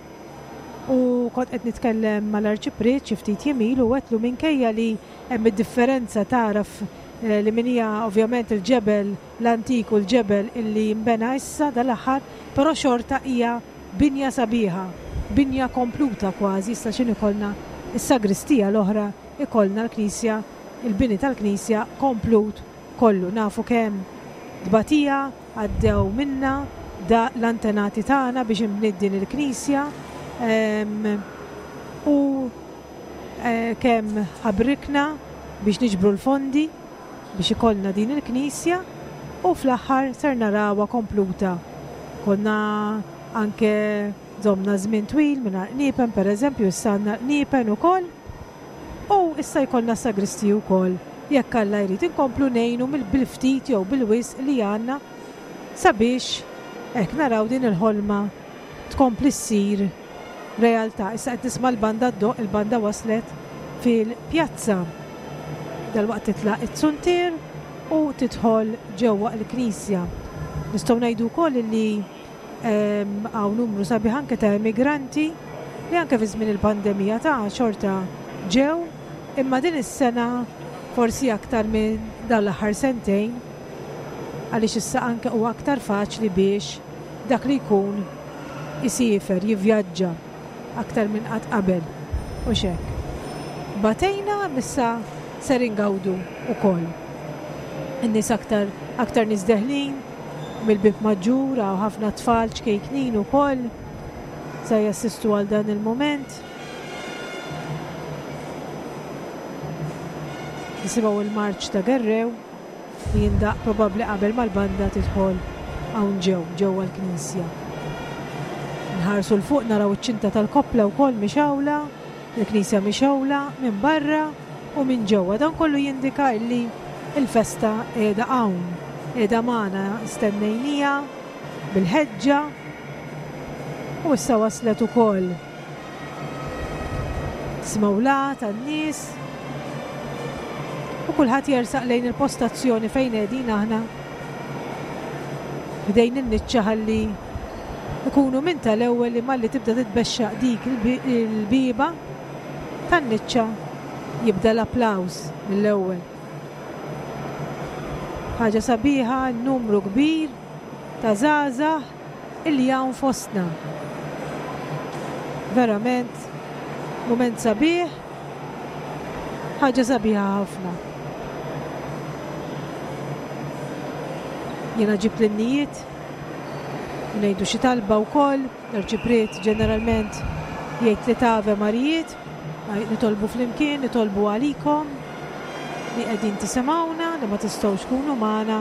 [SPEAKER 3] U kont qed nitkellem mal-Arċipret xi ftit jimil u għedlu minkejja li hemm id-differenza taraf li min hija ovvjament il-ġebel l-antik u l-ġebel illi nbena issa dal-aħħar, però xorta hija binja sabiħa, binja kompluta kważi. Issa x'in ikollna is-sagristija l-oħra ikollna l-Knisja, il-bini tal-Knisja komplut kollu. Nafu kemm dbatija għaddew minna da l-antenati tagħna biex inbnied din il-Knisja um, u uh, kemm ħabrikna biex niġbru l-fondi biex ikollna din il-Knisja u fl-aħħar ser narawha kompluta. Konna anke żomna żmien twil mingħajr qniepen pereżempju, issa għandna qniepen ukoll u issa jkollna sagristiju wkoll. Jekk Alla jrid inkomplu ngħinu bil-ftit jew bil-wisq li għandna sabiex hekk naraw din il-ħolma tkompli ssir realtà. Issa qed nisma' l-banda ddoq, il-banda waslet fil-pjazza. Dalwaqt titlaq it-suntir u tidħol ġewwa l-Knisja. Nistgħu ngħidu wkoll li għaw numru sabiħ anke ta' immigranti li anke fi żmien il-pandemija ta' xorta ġew, imma din is-sena forsi aktar minn dawn l-aħħar sentejn għaliex issa anke huwa aktar faċli biex dak li jkun isifer, jivvjaġġa aktar minn qatt qabel u x'hekk. Batejna issa ser ingawdu ukoll. In-nies aktar aktar nisdeħlin mill-bib maġġur għaw ħafna tfal ċkejknin ukoll se jassistu għal dan il-moment. nisimgħu il-marċ ta' Gerrew li jindaq probabbli qabel mal-banda tidħol hawn ġew ġewwa l-Knisja. Nħarsu l-fuq naraw iċ-ċinta tal-koppla wkoll mixawla, il-Knisja mixawla minn barra u minn ġewwa. Dan kollu jindika li il-festa qiegħda hawn, qiegħda magħna stennejnija bil-ħeġġa u issa waslet ukoll smawla tan-nies u kulħadd jersaq lejn il-postazzjoni fejn qegħdin aħna bdejn in-niċċa ħalli ikunu minn tal-ewwel li malli tibda titbexxaq dik il-biba tan-niċċa jibda l-applaws mill-ewwel. Ħaġa sabiħa, numru kbir ta' żgħażagħ illi hawn fostna. Verament mument sabiħ, ħaġa sabiħa ħafna. Jiena ġib l-innijiet, ngħidu xi talba wkoll, l-Arċipriet ġeneralment jgħid li Ave Marijiet, nitolbu flimkien, nitolbu għalikom li qegħdin tisimgħuna li ma tistgħux tkunu magħna.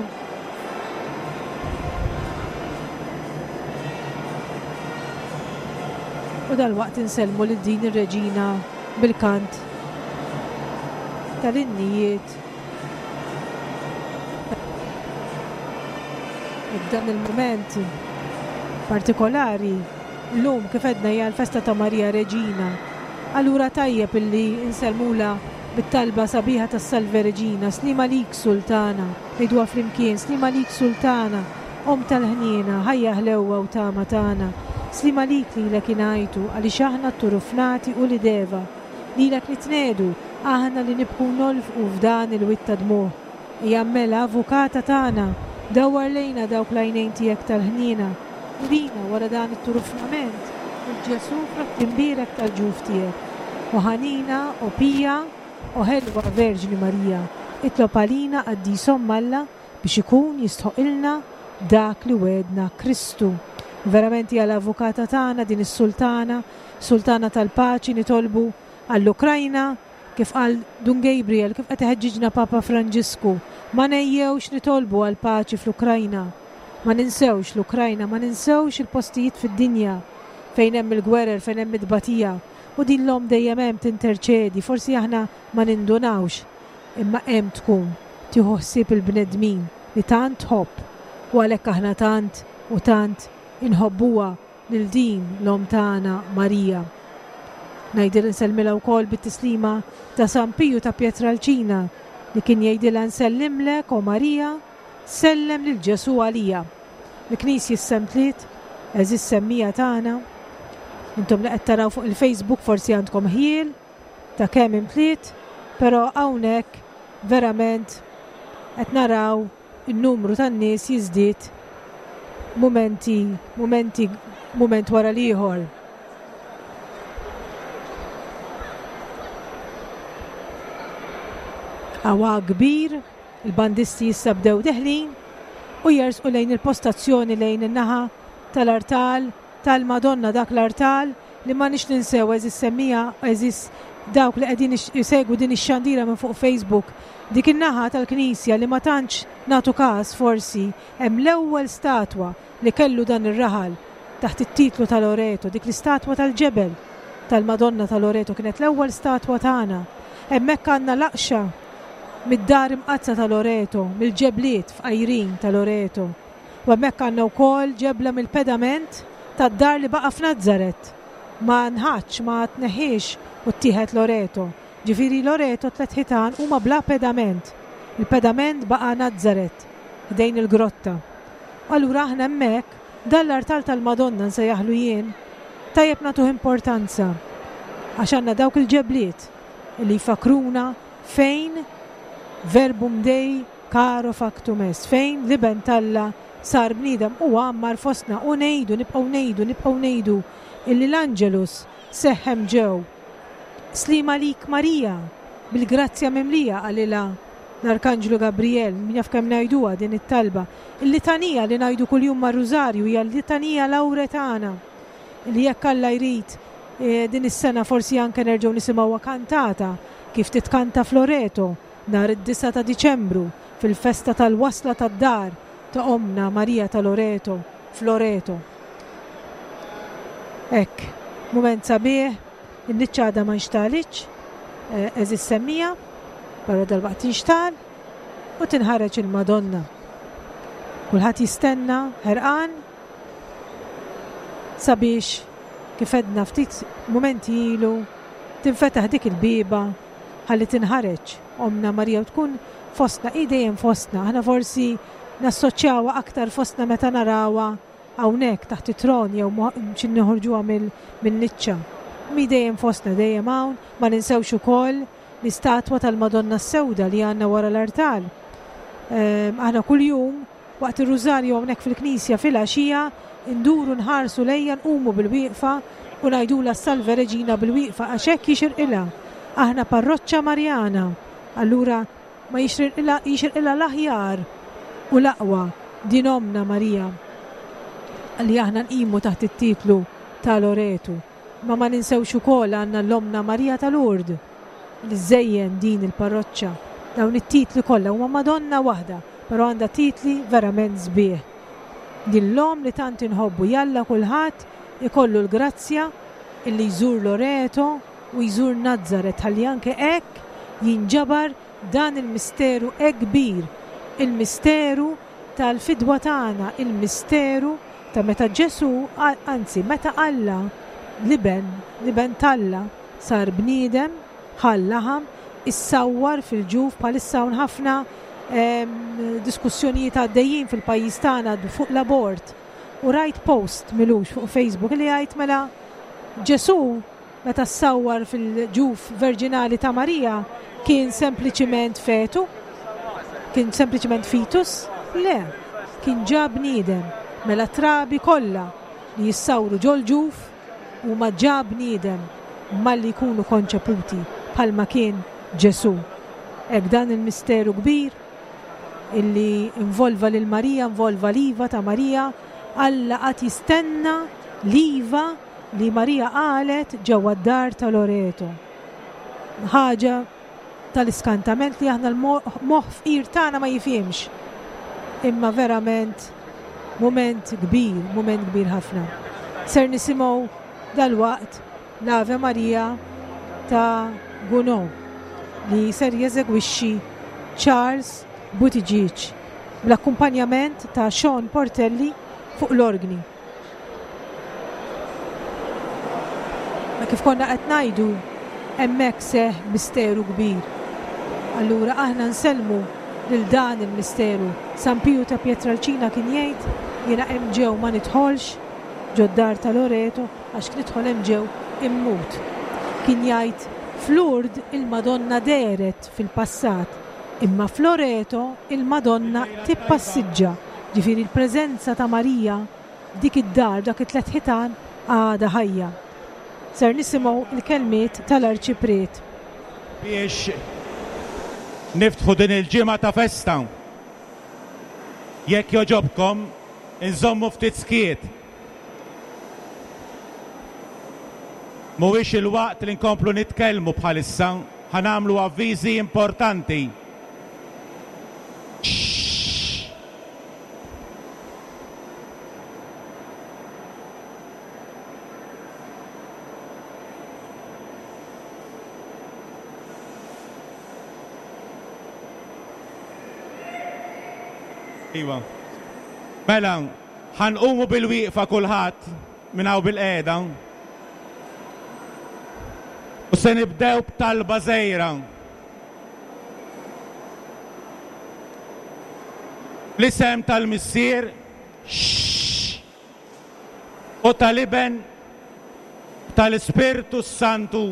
[SPEAKER 3] U dal-waqt insellmu lil din ir-Reġina bil-kant tal-innijiet. Dan il-moment partikolari llum kif edna hija l-festa ta' Marija Reġina. Allura tajjeb illi insellmula bit-talba sabiħa tas-Salve Reġina, slima lik Sultana, ngħiduha flimkien, slima lik Sultana, Om tal-ħniena, ħajja ħlewwa u tama tagħna. Slima lik lilek ingħajtu għaliex aħna t-turufnati u li deva. Lilek nitnedu aħna li nibqu nolfqu f'dan il-witta dmuħ. Hija mmela avukata tagħna, dawwar lejna dawk l-għajnejn tiegħek tal-ħniena. Urina wara dan it-turufnament il-ġesufra timbirek tal-ġuf tiegħek. U ħanina u pija u ħelwa Verġni Marija. Itlob għalina qaddisom Alla biex ikun jistħoqilna dak li wedna Kristu. Verament hija l-avukata tagħna din is-sultana, sultana tal-paċi nitolbu għall-Ukrajna kif qal Dun Gabriel, kif qed iħeġġiġna Papa Franġisku, ma nejjewx nitolbu għall paċi fl-Ukrajna. Ma ninsewx l-Ukrajna, ma ninsewx il-postijiet fid-dinja fejn hemm il-gwerer, fejn hemm id-batija. U din l-om dejjem hemm tinterċedi, forsi aħna ma nindunawx, imma hemm tkun tieħu ħsieb il-bnedmin li tant tħobb u għalhekk aħna tant u tant inħobbuha lil din l-om tagħna Marija. Ngħidilha nsellmilha wkoll bit-tislima ta' San Piju ta' Pietralcina li kien jgħidilha nsellimlek o Marija, sellem lil Ġesu għalija. Il-Knisja s-semptliet, eżis semmija tagħna. Intom li qed taraw fuq il-Facebook forsi għandkom ħiel ta' kemm imtliet, però hawnhekk verament qed naraw in-numru tan-nies jiżdied momenti, momenti, moment wara l-ieħor. Għawa kbir, il-bandisti issa bdew deħlin u jersqu lejn il-postazzjoni lejn in-naħa tal-artal tal-Madonna, dak l-artal li ma nix ninsew eżis semmija, eżis dawk li qegħdin jsegwu din ix-xandira minn fuq Facebook. Dik in-naħa tal-Knisja li ma tantx nagħtu każ forsi hemm l-ewwel statwa li kellu dan ir-raħal taħt it-titlu ta' Loreto, dik l-istatwa tal-ġebel tal-Madonna ta' Loreto kienet l-ewwel statwa tagħna. Hemmhekk għandna laqxa mid-dar imqazza ta' Loreto, mill-ġebliet f'qajrin ta' Loreto. U hemmhekk għandna wkoll ġebla mill-pedament tad-dar li baqa' f'Nażaret. Ma nħaġġ ma tneħħiex u ttieħed Loreto. Ġifieri Loreto tliet ħitan huma bla pedament. Il-pedament baqa' Nażaret ħdejn il-grotta. Allura aħna hemmhekk dan l-artal tal-Madonna nsejjaħlu jien tajjeb nagħtuh importanza għax għandna dawk il-ġebliet li jfakruna fejn verbum Dei caro factum est, fejn liben Alla sar bniedem u għammar fostna u ngħidu nibqgħu ngħidu nibqgħu ngħidu illi l-Anġelus seħħem ġew. Slima lik Marija, bil-grazzja mimlija għalila l-Arkanġlu Gabriel, min jaf kemm ngħiduha din it-talba. Il-litanija li ngħidu kuljum mar-Rużarju hija l-litanija Lawretana. Li jekk Alla jrid din is-sena forsi anke nerġgħu nisimgħuha kantata kif titkanta f'Loreto nhar id-disa ta' Diċembru fil-festa tal-wasla tad-dar ta' Omna Marija ta' Loreto f'Loreto. Ekk, mument sabiħ, in-niċċada ma nxtalitx, eżis semmija, barra dal-waqt tinxtal u tinħareġ il-Madonna. Kulħadd jistenna ħerqan sabiex kif edna ftit momenti ilu tinfetaħ dik il-biba ħalli tinħareġ Omna Marija u tkun fostna, i dejjem fostna. Aħna forsi nassoċjawha aktar fostna meta narawha hawnhekk taħt it-tron jew xi noħorġuha mill-niċċa. Mi dejjem fostna, dejjem hawn, ma ninsewx ukoll l-istatwa tal-Madonna s-Sewda li għandna wara l-artal. Aħna kuljum waqt ir-Rużarju hawnhekk fil-Knisja fil-għaxija induru nħarsu lejja nqumu bil-wieqfa u ngħidula s-Salve Reġina bil-wieqfa għax hekk jixirqilha. Aħna parroċċa Marjana, allura ma jixirqilha l-aħjar u l-aqwa din Omna Marija li aħna nqimu taħt it-titlu ta' Loreto. Ma ma ninsewx ukoll għandna l-Omna Marija ta' Lourdes li żejjen din il-parroċċa. Dawn it-titli kollha huma Madonna waħda, però għandha titli verament sbieħ. Din l-om li tant inħobbu jalla kulħadd ikollu l-grazzja illi jżur Loreto u jżur Nazaret ħalli anke hekk jinġabar dan il-misteru hekk kbir, il-misteru tal-fidwa tagħna, il-misteru ta' meta Ġesu, anzi meta Alla liben, liben talla sar bniedem, ħallaħam, issawwar fil-ġuf bħalissa hawn ħafna diskussjonijiet għaddejjin fil-pajjiż tagħna fuq l-abort. U rajt post milux fuq Facebook li jgħid mela Ġesu meta ssawwar fil-ġuf verġinali ta' Marija kien sempliċiment fetu? Kien sempliċiment fitus? Le, kien ġab bniedem. Mela trabi kollha li jissawru ġol ġuf u ma ġab bniedem malli jkunu konċeputi bħalma kien Ġesu. Hekk dan il-misteru kbir illi involva lil Marija, involva l-iva ta' Marija, Alla qatt jistenna l-iva li Marija qalet ġewwa d-dar ta' Loreto. Ħaġa tal-iskantament li aħna l-moħħ fqir tagħna ma jifhimx. Imma verament moment kbir, moment kbir ħafna. Ser nisimgħu dal-waqt l-Ave Marija ta' Gounod li ser jeżegwixxi Charles Buttigieg bl-akkumpanjament ta' Sean Portelli fuq l-organi. Ma kif konna qed ngħidu hemmhekk seħ misteru kbir. Allura aħna nsellmu lil dan il-misteru. San Piju ta' Pietrelcina kien jgħid jiena hemm ġew ma nidħolx ġod-dar ta' Loreto għax kien nidħol hemm ġew immut. Kien jgħid f'Lourdes il-Madonna deret fil-passat, imma f'Loreto il-Madonna tippassiġġa. Ġifieri l-preżenza ta' Marija dik id-dar dak it-tlet ħitan għada ħajja. Ser nisimgħu l-kelmiet tal-Arċipriet.
[SPEAKER 5] Biex niftħu din il-ġimgħa ta' festa. Jekk joġobkom inżommu ftit skiet. Mhuwiex il-waqt li nkomplu nitkellmu bħalissa, ħanamlu avviżi importanti. Iva. Mela, ħanqumu bil-wieqfa kulħadd minn hawn bil-qiegħda. U se nibdew b'talba żgħira. L-isem tal-missier u tal-iben tal-Ispirtu Santu.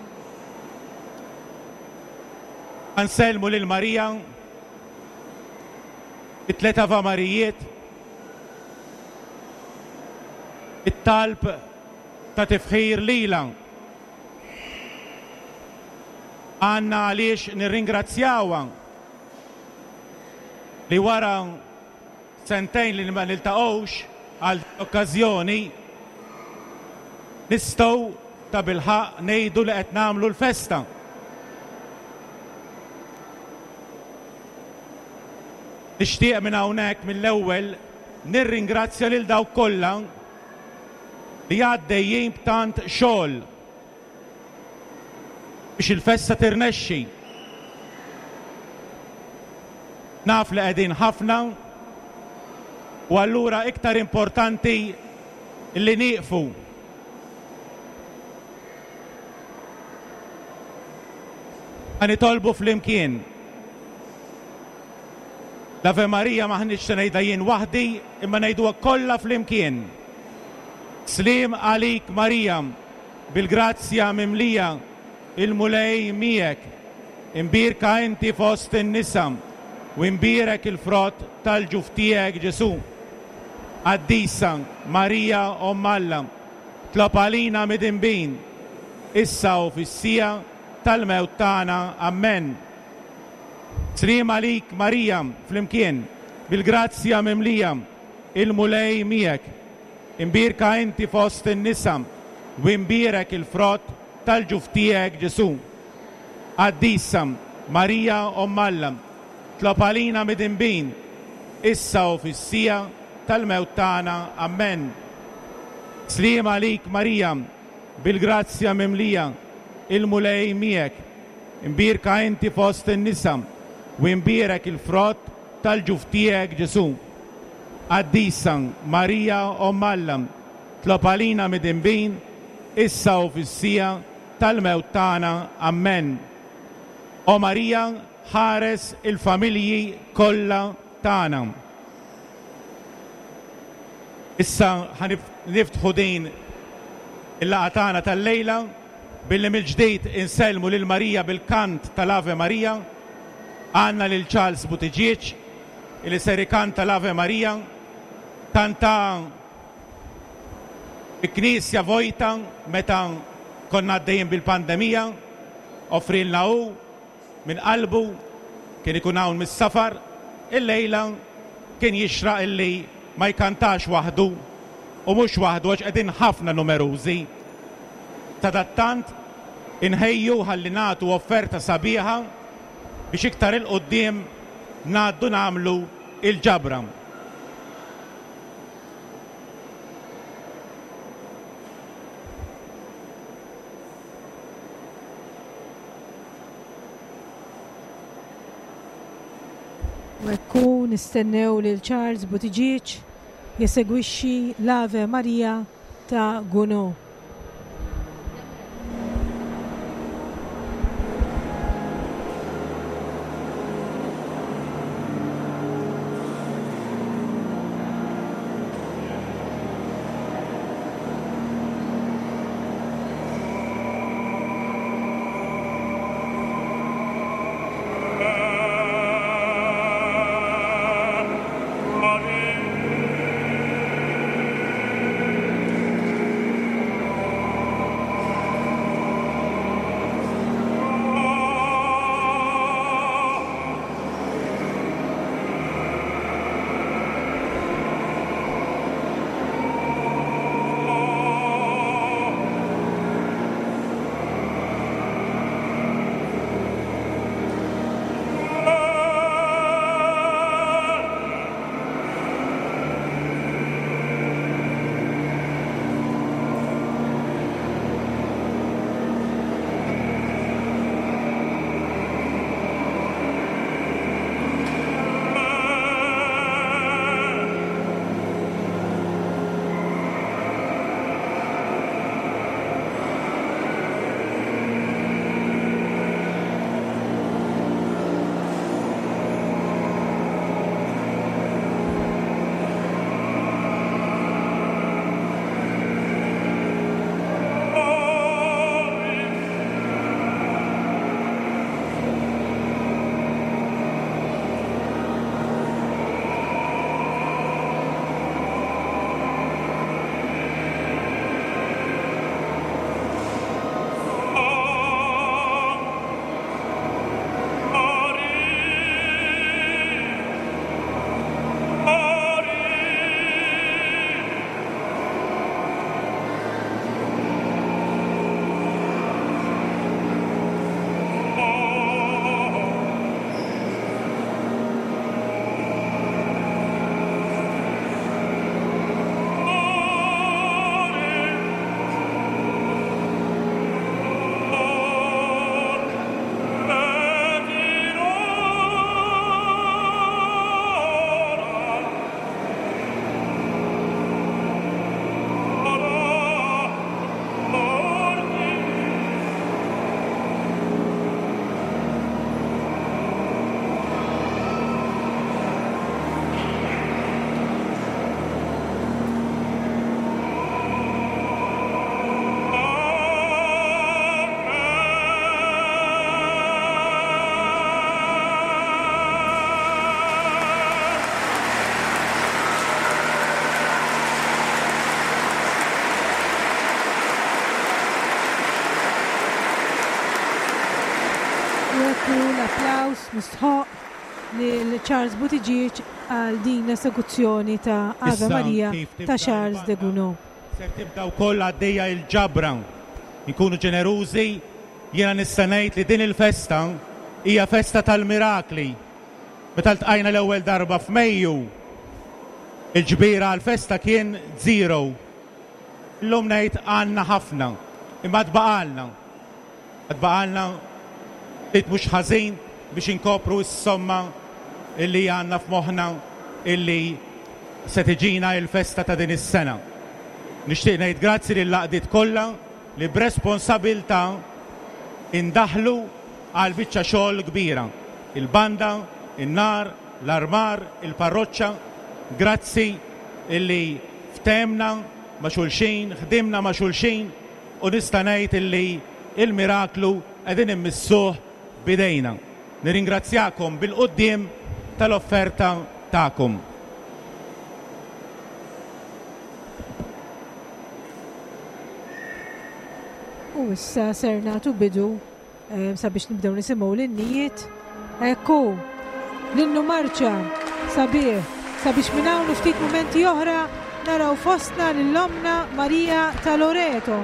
[SPEAKER 5] Anselmu lil Marija it-tlet Ava Marijiet, it-talb ta' tifħir lila. Għanna għaliex nirringrazzjawa li wara sentejn li ma niltaqgħux għal okkażjoni nistgħu ta' bilħaq ngħidu li qed nagħmlu l-festa. Nixtieq minn hawnhekk mill-ewwel nirringrazzja lil dawk kollha li għaddejjin b'tant xogħol biex il-festa tirnexxi. Naf li qegħdin ħafna u allura iktar importanti li nieqfu. Ħanitolbu flimkien. L-Ave Marija maħniġ se ngħidha jien waħdi imma ngħiduha kollha flimkien. Slim għalik Marija, bil-grazzja mimlija, il-mulej miegħek, imbirka inti fost in-nisa u imbirek il-frott tal-ġuf tiegħek Ġesu. Qaddisa Marija Omm Alla, tlob għalina mid-inbin, issa u fis-sija tal-mewt tagħna. Amen. Slim għalik Marija, flimkien, bil-grazzja mimlija, il-mulej miegħek, imbirka inti fost in-nisa u imbirek il-frott tal-ġuf tiegħek Ġesu. Qaddisa Marija Omm Alla, tlob għalina mid-inbin, issa u fis-sija tal-mewt tagħna. Amen. Slim għalik Marija, bil-grazzja mimlija, il-mulej miegħek, imbirka inti fost in-nisa u imbirek il-frott tal-ġuf tiegħek Ġesu. Qaddisa Marija Omm Alla, tlob għalina mid-inbin, issa u fis-sija tal-mewt tagħna. Amen. O Marija, ħares il-familji kollha tagħna. Issa ħaniftħu din il-laqgħa tagħna tal-lejla billi mill-ġdid insellmu lil Marija bil-kant tal-Ave Marija. Għandna lil Charles Buttigieg li ser ikanta l-Ave Marija, kanta il-Knisja vojta meta konna għaddejjin bil-pandemija, offrilna hu minn qalbu, kien ikun hawn mis-safar, il-lejla kien jixraq illi ma jkantax waħdu u mhux waħdu għax qegħdin ħafna numerużi. Sadattant inħejju ħalli nagħtu offerta sabiħa biex iktar il-qudiem ngħaddu nagħmlu il-ġabra.
[SPEAKER 3] U ekku nistennew lil Charles Buttigieg jesegwixxi l-Ave Marija ta' Gounod. applaus mistħoq lil Charles Buttigieg għal din l-esekuzzjoni ta' Ave Maria ta' Charles de Gounod.
[SPEAKER 5] Ser tibda wkoll għaddejja il-ġabra, nkunu ġenerużi, jiena nista' ngħid li din il-festa hija festa tal-mirakli. Meta ltqajna l-ewwel darba f'Mejju, il-ġbira għall-festa kien zero. Illum ngħid għandna ħafna, imma tbaqalna. Tbaqalna ftit mhux ħażin biex inkopru s-somma illi għandna f'moħħna illi se tiġina l-festa ta' din is-sena. Nixtieq ngħid grazzi lil laqdiet kollha li b'responsabbiltà indaħlu għal biċċa xogħol kbira. Il-banda, in-nar, l-armar, il-parroċċa, grazzi illi ftemna ma' xulxin, ħdimna ma' xulxin u nista' ngħid illi il-miraklu qegħdin immissuh bidejna. Nirringrazzjakom bil-qudiem tal-offerta tagħkom.
[SPEAKER 3] U issa ser nagħtu bidu sabiex nibdew nisimgħu lin-nijiet. Ekku, l-innu marċa sabiħ sabiex minn hawn ftit mumenti oħra naraw fostna lill-Omna Marija ta' Loreto.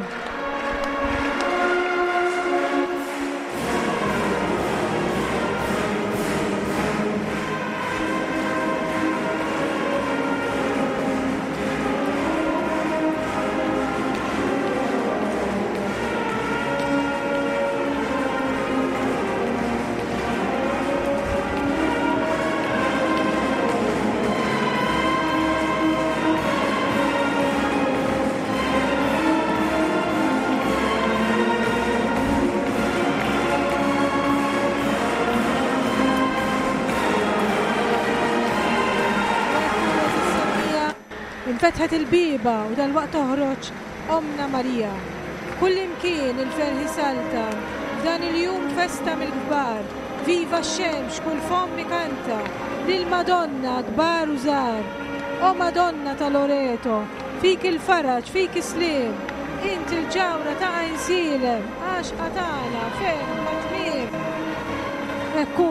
[SPEAKER 3] Fetħet il-biba u dal-waqt toħroġ Omna Marija. Kull imkien il-ferħi salta, dan il-jum festa mill-kbar, viva x-xemx kull fommi kanta, lil-Madonna kbar u żgħar. O Madonna ta' Loreto, fik il-faraġ, fik islim, inti l-ġawra ta' għajnsilem, għax qatana, fejn ma tmiem. Ekku,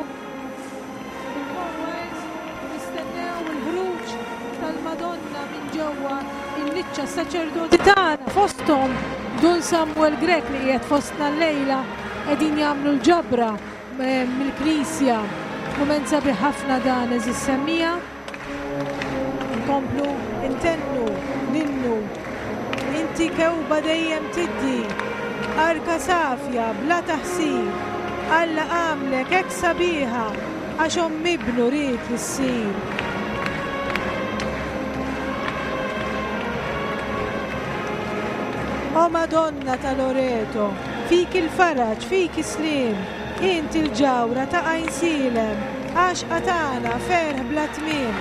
[SPEAKER 3] tal-Madonna minn ġewwa il-liċċa saċerdoti tagħna fosthom Dun Samuel Grek li qiegħed fostna llejla qegħdin jagħmlu l-ġabra mill-Knisja. Mument sabiħ ħafna dan eżis semmija. Nkomplu intennu ninnu inti kewba dejjem tiddi arka safja bla taħsib Alla għamlek hekk sabiħa għax ommi ibnu rid li ssir. O Madonna ta' Loreto, fik il-faraġ, fik islim, inti l-ġawra ta' għajnsilem, għax qatana ferħ bla tmiem.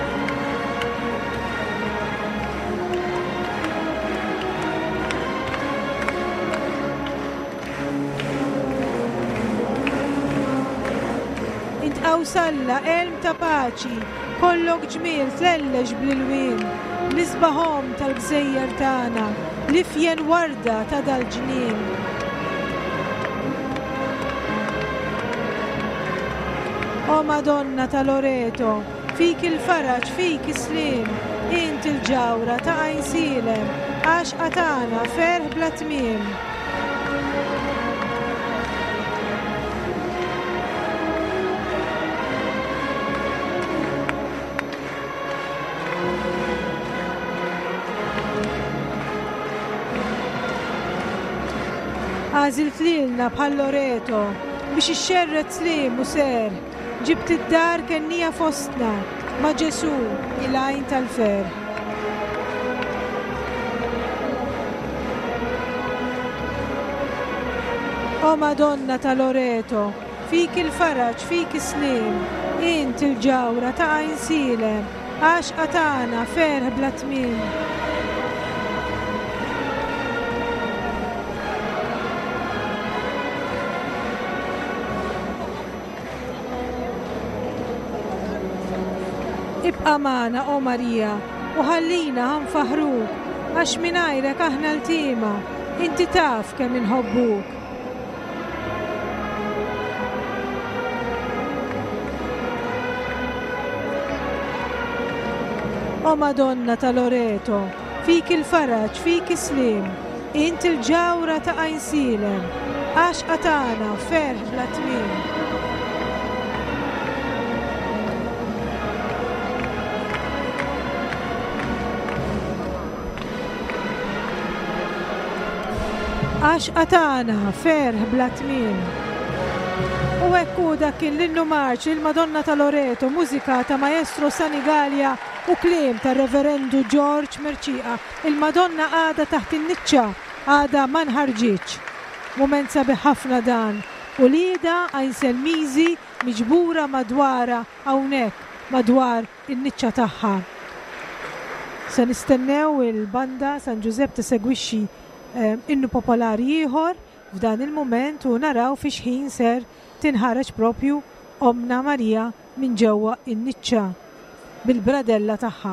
[SPEAKER 3] Int qawsalla elm ta' paċi, kollok ġmiel tlelleġ bl-ilwien, l-isbaħom tal-gżejjer tagħna. Lifjen warda ta' dal-ġnien. O Madonna ta' Loreto, fik il-faraġ, fik islim, inti l-ġawra ta' għajnsilem, għax qatana ferħ bla tmiem. Għażilt lilna bħal Loreto biex ixxerret slim u ser, ġibt id-dar kennija fostna ma' Ġesu il-għajn tal-fer. O Madonna ta' Loreto, fik il-faraġ, fik islim, inti l-ġawra ta' għajnsilem, għax qatana ferħ bla tmiem. Ibqa' magħna o Marija u ħallina ħanfaħruk għax mingħajrek aħna l-tima, inti taf kemm inħobbuk. O Madonna ta' Loreto, fik il-faraġ, fik islim, int il-ġawra ta' Ajnsilem, għaxqa tagħna ferħ bla tmiem. Għaxqa tagħna ferħ bla tmiem. U ekku dak l-innu marċ il-Madonna ta' Loreto, mużika ta' Maestro Sanigalia u kliem ta' Reverendu George Merċiqa. Il-Madonna għada taħt in-niċċa, għada ma nħarġitx. Moment sabiħ ħafna dan. U lida Ajnselmiżi miġbura madwara hawnhekk madwar in-niċċa tagħha. Se nistennew il-banda San Giuseppe tisegwixxi eh, innu popolari ieħor f'dan il-moment u naraw fiex ħin ser tinħareġ propju Omna Marija minn ġewwa in-niċċa bil-bradella tagħha.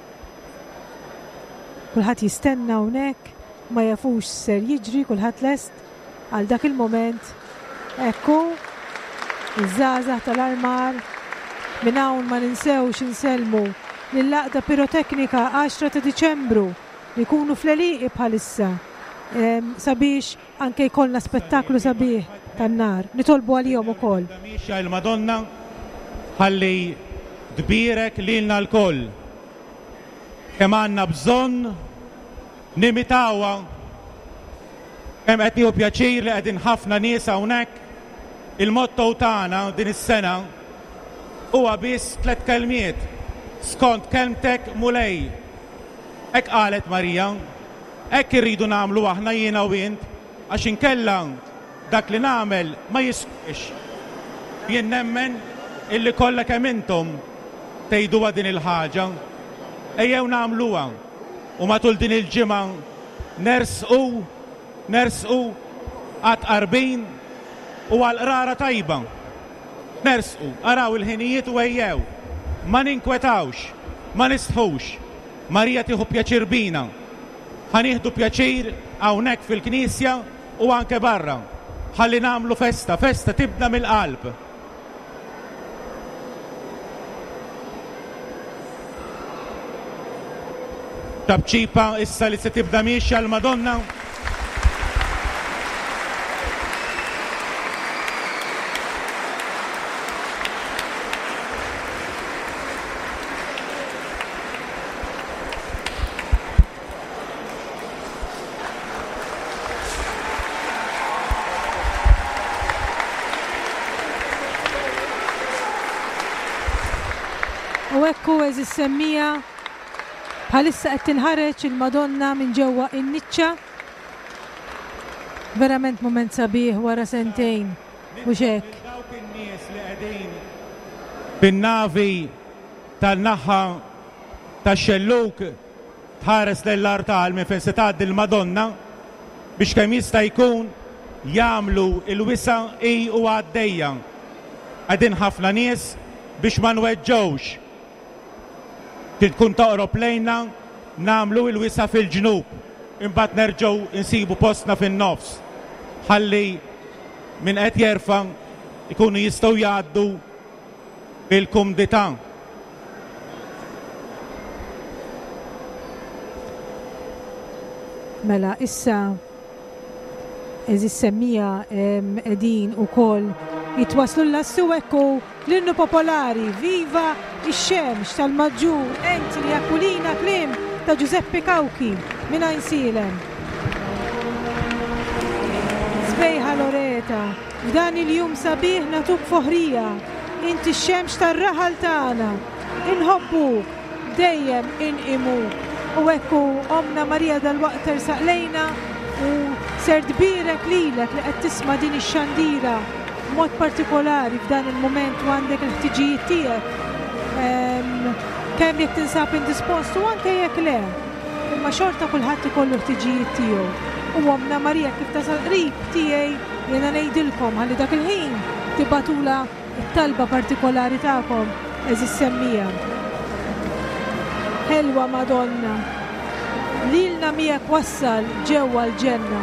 [SPEAKER 3] Kulħadd jistenna hawnhekk, ma jafux ser jiġri, kulħadd lest għal dak il-moment. Ekku, iż-żgħażagħ tal-armar minn hawn ma ninsewx insellmu lill-laqda piroteknika għaxra ta' Diċembru li jkunu fl-Eliqi bħalissa sabiex anke jkollna spettaklu sabiħ tan-nar. Nitolbu għalihom ukoll.
[SPEAKER 5] Mixja il-Madonna ħalli dbirek lilna l-koll. Kemm għandna bżonn nimitawha. Hemm qed nieħu pjaċir li qegħdin ħafna nies hawnhekk. Il-motto tagħna din is-sena huwa biss tliet kelmiet. Skont kelmtek mulej. Hekk qalet Marija. Hekk irridu nagħmlu aħna jiena u int għax inkella dak li nagħmel ma jiswix. Jien nemmen illi kollha kemm intom tgħiduha din il-ħaġa. Ejjew nagħmluha u matul din il-ġimgħa nersqu nersqu għad qarbin u għal qrara tajba. Nersqu, araw il-ħinijiet u ejjew. Ma ninkwetawx, ma nistħux. Marija tieħu pjaċir bina. Ħanieħdu pjaċir hawnhekk fil-Knisja u anke barra. Ħalli nagħmlu festa, festa tibda mill-qalb. Tabċipa issa li se tibda mixja l-Madonna.
[SPEAKER 3] U ekku eżis semmija bħalissa qed tinħareġ il-Madonna minn ġewwa in-niċċa. Verament mument sabiħ wara sentejn mhux hekk.
[SPEAKER 5] Dawk in-nies li qegħdin bin-navi tan-naħa tax-xelluk tħares lill-artal minn fejn se tgħaddi l-Madonna biex kemm jista' jkun jagħmlu l-wisa hi u għaddejja. Qegħdin ħafna nies biex ma nweġġewx. Tkun toqrob lejna nagħmlu l-wisa fil-ġnub. Imbagħad nerġgħu insibu postna fin-nofs. Ħalli min qed jerfa' ikunu jistgħu jgħaddu bil-kumdità.
[SPEAKER 3] Mela issa eżis semmija qegħdin ukoll jitwaslu l-lassu ekku l-innu popolari, viva ix-xemx tal-Maġġur, Entri Aquilina kliem ta' Giuseppe Cauchi minn Ajnsilem. Sbejħa Loreta, f'dan il-jum sabiħ natuk foħrija, inti x-xemx tar-raħal tagħna, inħobbuk, dejjem inqimuk. U ekku Omna Marija dal-waqt tersaq lejna u ser dbirek lilek li qed tisma' din ix-xandira mod partikolari f'dan il-moment u għandek il-ħtiġijiet tiegħek. Kemm jekk tinsab indispost u anke jekk le. Imma xorta kulħadd ikollu ħtiġijiet tiegħu. U Omna Marija kif tasal qrib tiegħi jiena ngħidilkom ħalli dak il-ħin tibatula t-talba partikolari tagħkom eżis semmija. Ħelwa Madonna, lilna miegħek wassal ġewwa l-ġenna.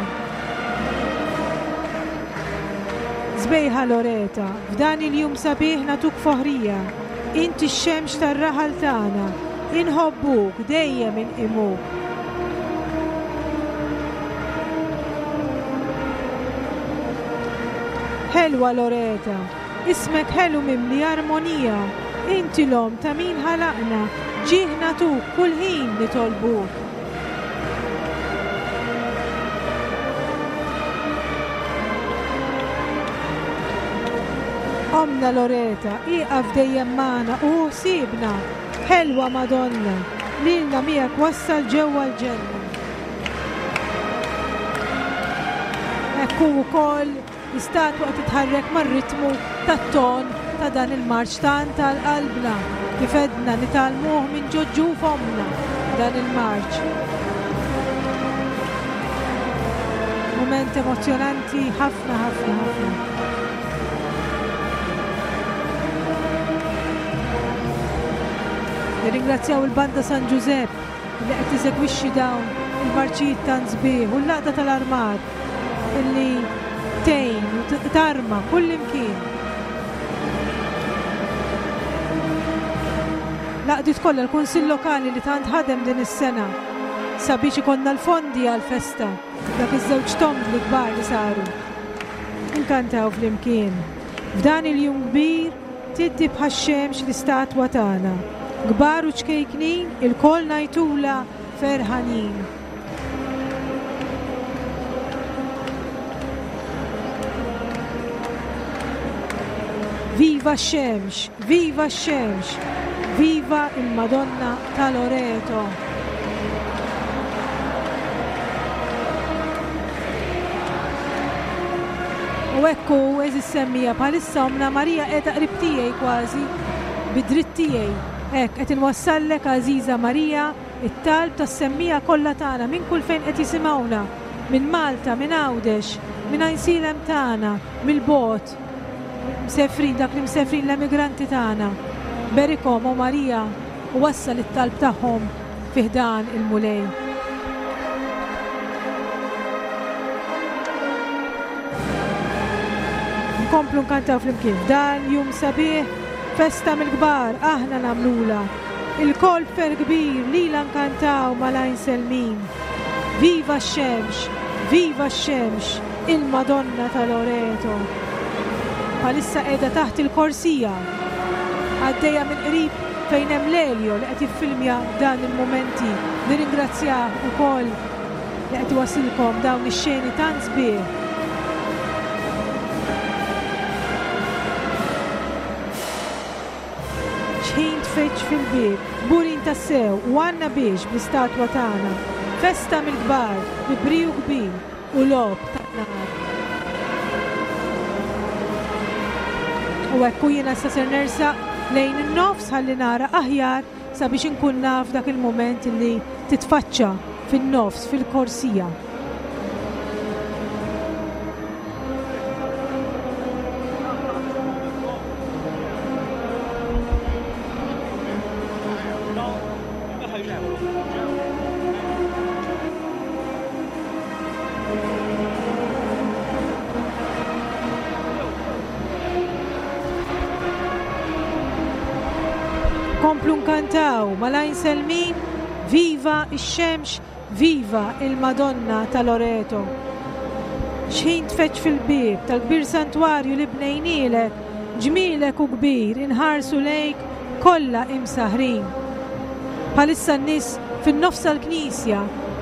[SPEAKER 3] Sbejħa Loreta, f'dan il-jum sabiħ natuk foħrija, inti x-xemx tar-raħal tagħna, inħobbuk dejjem inqimuk. Ħelwa Loreta, ismek ħelu mimli armonija, inti l-om ta' min ħalaqna, ġieħna tuk kull ħin nitolbuk. Omna Loreta, iqaf dejjem magħna u ħsiebna, ħelwa Madonna, lilna miegħek wassal ġewwa l-ġenna. Ekku wkoll l-istatwa titħarrek mar-ritmu tat-ton ta' dan il-marċ tan tal-qalbna kif edna nitalmuh minn ġoġġu fomna dan il-marċ. Moment emozjonanti ħafna ħafna ħafna. Nirringrazzjaw il-banda San Giuseppe li qed isegwixxi dawn il-marċijiet tan sbieħ u l-laqda tal-armat illi tejn u tarma kull imkien. Laqdit kollha l-Kunsill Lokali li tant ħadem din is-sena sabiex ikonna l-fondi għall-festa dak iż-żewġ tomb li kbar li saru. Inkantaw flimkien. F'dan il-jum kbir tiddi bħax-xemx l-istatwa tagħna. Kbar u ċkejknin il-koll ngħidula ferħanin. Viva x-xemx, viva x-xemx, viva il-Madonna ta' Loreto. U ekku eżis semmija bħalissa omna Marija qiegħda qrib tiegħi kważi bid-dritt tiegħi. Hekk qed inwassallek Aziza Marija it-talb tas-semmija kollha tagħna minn kull fejn qed jisimgħuna, minn Malta, minn Għawdex, minn Għajnsilem tagħna, mill-bot. Msefrin dak li msefrin l-emigranti tagħna. Berikom u Marija u wassal it-talb tagħhom fih dan il-mulej. Nkomplu nkantaw flimkien dan jum sabiħ festa mill-kbar aħna nagħmlula. Il-kolb fer kbir lila nkantaw malajn selmin. Viva x-xemx, viva x-xemx, il-Madonna ta' Loreto. Bħalissa qiegħda taħt il-korsija. Għaddejja minn qrib fejn hemm Lelio li qed jiffilmja dan il-momenti. Nirringrazzjah ukoll li qed iwassilkom dawn ix-xeni tant sbieħ. Xħin tfeċ fil-bib, burin tassew u għandna biex bl-istatwa tagħna. Festa mill-kbar, bi briju kbir u lob tan-nar. U ekku jiena sa ser nersaq lejn in-nofs ħalli nara aħjar sabiex inkun naf dak il-moment li titfaċċa fin-nofs fil-korsija. Komplu nkantaw malajn selmin, viva ix-xemx, viva il-Madonna ta' Loreto. Xħin tfeċ fil-bib tal-kbir santwarju li bnejnielek, ġmielek u kbir inħarsu lejk kollha imsaħrin. Bħalissa n-nies fin-nofs tal-Knisja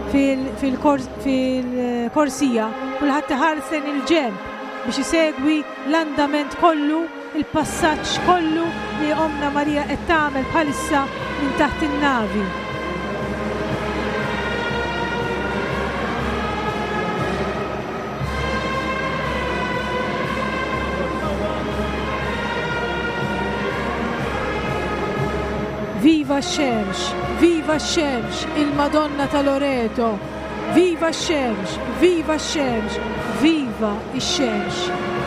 [SPEAKER 3] fil-korsija kulħadd iħarsen il-ġenb biex isegwi l-andament kollu, il-passaġġ kollu li omna Marija qed tagħmel bħalissa minn taħt in-navi. Viva x-xemx, viva x-xemx, il-Madonna ta' Loreto. Viva x-xemx, viva x-xemx, viva x-xemx.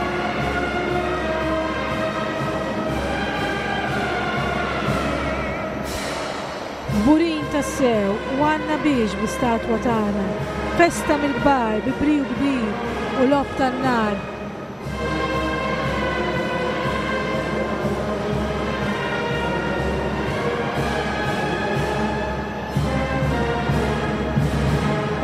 [SPEAKER 3] Burin tassew u għanna biex bl-istatwa tagħna. Festa mill-kbar bi briju kbir u lob tan-nar.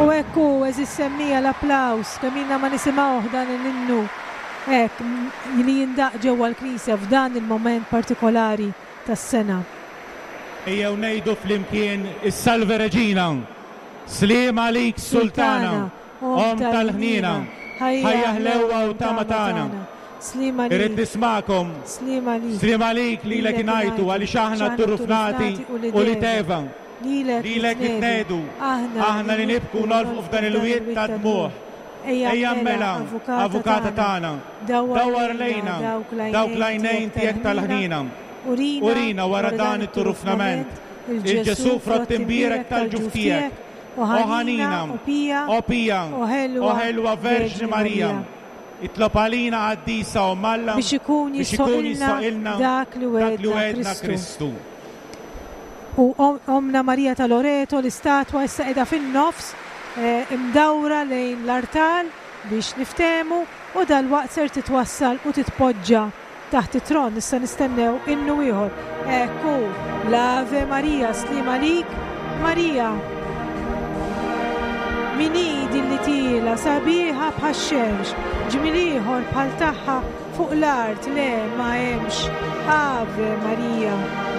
[SPEAKER 3] U ekku eżis semmija l-applaus kemm ma nisimgħu dan l-innu hekk li jindaq ġewwa l-Knisja f'dan il-moment partikolari tas-sena.
[SPEAKER 5] Ejjew ngħidu flimkien is-Salve Reġina, Sliem għalik Sultana, Om tal-ħnina, ħajja ħlewwa u tama tagħna. Irrid nismakom, Sliem għalik lilek ngħidu għaliex aħna t-turrufnati u li teva. Lilek nitnedu, aħna li nibku nolfqu f'dan il-wied ta' dmuħ. Ejja mela, avukata tagħna, dawwar lejna dawk l-għajnejn tiegħek tal-ħnina. Urina wara dan it-turufnament, il-Ġesu frott imbierek tal-ġuftijek, oħanina, opija, oħelwa Verġni Marija, itlob għalina għaddisa u malla
[SPEAKER 3] biex ikun jissoqilna dak li wedna Kristu. U Omna Marija ta' Loreto, l-istatwa issa qiegħda fin-nofs imdawra lejn l-artal biex niftemu u dal-waqt ser titwassal u titpoġġa taħt it-tron. Issa nistennew innu ieħor. Ekku l-Ave Marija, Sliem għalik Marija. Mini din li tila sabiħa bħax-xemx, ġmiel ieħor bħal tagħha fuq l-art le ma hemmx. Ave Marija.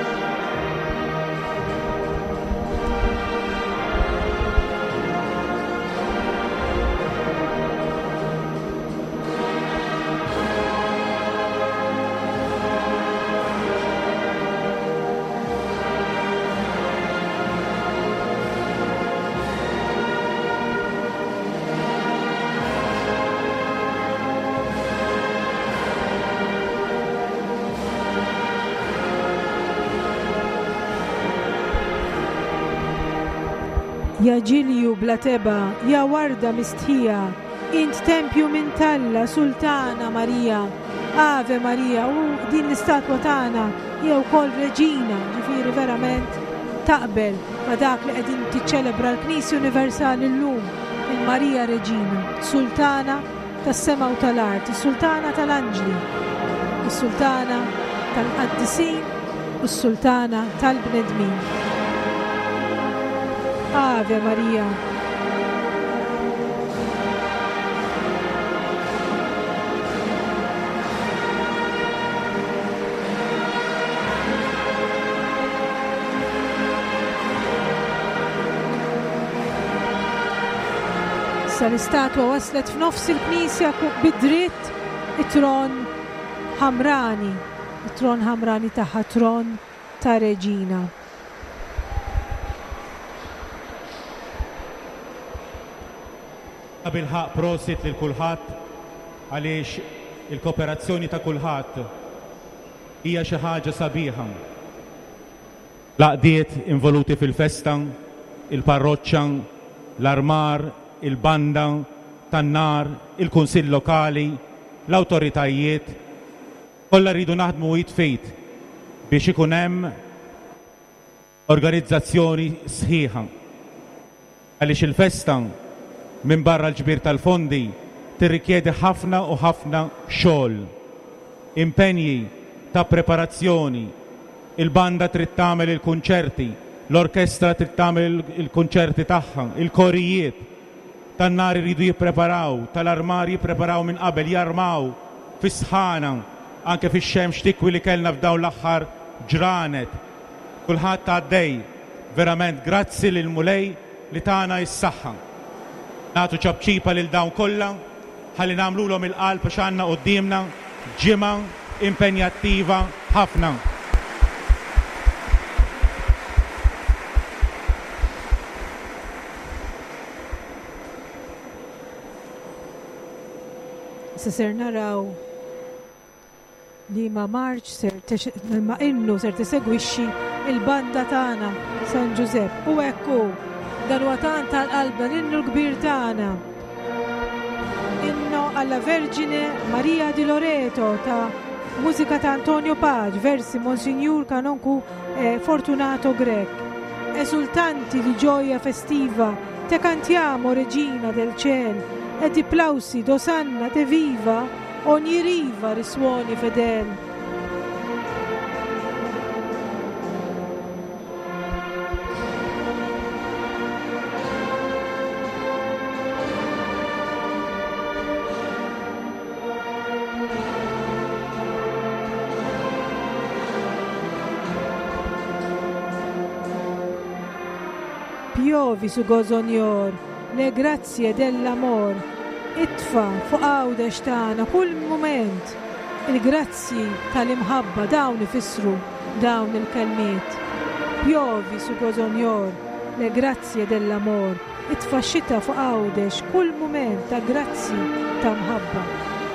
[SPEAKER 3] Ja ġilju bla teba, ja warda mistħija, int tempju minn talla, Sultana Marija, Ave Marija, u din l-istatwa tagħna jew kol Reġina, ġifieri verament taqbel ma dak li qegħdin tiċċelebra l-Knisja Universali llum, il-Marija Reġina, Sultana tas-sema u tal-art, is-Sultana tal-Anġli, is-Sultana tal-Qaddisin u s-Sultana tal-Bnedmin. Ave Marija. Sa l-istatwa waslet f'nofs il-Knisja bid-dritt it-tron ħamrani, it-tron ħamrani taħħa tron ta' Reġina.
[SPEAKER 5] Bil-ħaq prosit lil kulħadd għaliex il-kooperazzjoni ta' kulħadd hija xi ħaġa sabiħa. Laqdiet involuti fil-festa, il-parroċċa, l-armar, il-banda, tan-nar, il-kunsill lokali, l-awtoritajiet, kollha rridu naħdmu jitfejt biex ikun hemm organizzazzjoni sħiħa. Għaliex il-festa minn barra l-ġbir tal-fondi tirrikjedi ħafna u ħafna xogħol, impenji ta' preparazzjoni. Il-banda trid tagħmel il-kunċerti, l-orkestra trid tagħmel il-kunċerti tagħha, il-korijiet. Tan-nar iridu jippreparaw, tal-armar jippreparaw minn qabel, jarmaw fis-sħana, anke fix-xemx tikwi li kellna f'dawn l-aħħar ġranet. Kulħadd għaddej, verament grazzi lil Mulej li tagħna is-saħħa. Nagħtu ċabċipa lil dawn kollha ħalli nagħmluhom il-qalb għax għandna qudiemna ġimgħa impenjattiva ħafna.
[SPEAKER 3] Se ser naraw li ma marċ ser ma innu ser tisegwixxi il-banda tagħna San Giuseppe u ekku dan huwa tant tal-qalba l-innu l-kbir tagħna. Inno alla Vergine Maria di Loreto ta' mużika ta' Antonio Page, versi Monsignor Kanonku eh, Fortunato Grek. Esultanti di gioia festiva, te cantiamo Regina del Ciel, e di plausi d'osanna te viva, ogni riva risuoni fedel. Piovi su Gozonjor, le grazie dell'amor, itfa fuq għawdex tagħna kull mument. Il-grazzi tal-imħabba dawn ifissru dawn il-kelmiet. Piovi su Gozonjor, le grazie dell'amor, itfa xita fuq għawdex kull mument ta' grazzi ta' mħabba.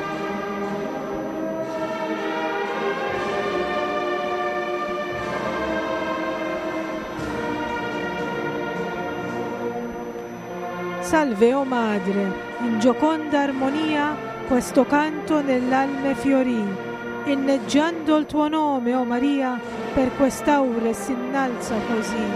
[SPEAKER 3] Salve o madre, in gioconda armonia questo canto nell'alme fiorì, inneggiando il tuo nome, o Maria, per quest'aure si innalza così.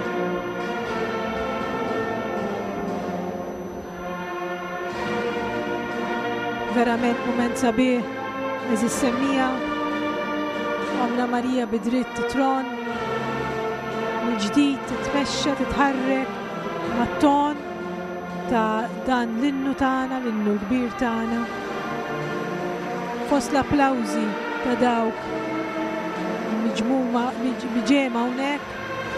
[SPEAKER 3] Verament moment sabiħ, eżis semmija, Omna Marija bidritt tron, mill-ġdid titmexxa titħarrek mat-ton ta' dan l-innu tagħna, l-innu l-kbir tagħna. Fost l-applawżi ta' dawk miġmuma miġema hawnhekk.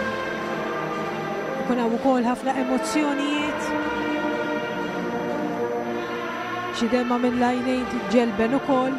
[SPEAKER 3] Ikun hawn ukoll ħafna emozzjonijiet. Xi demma mill-għajnejn tiġġelben ukoll.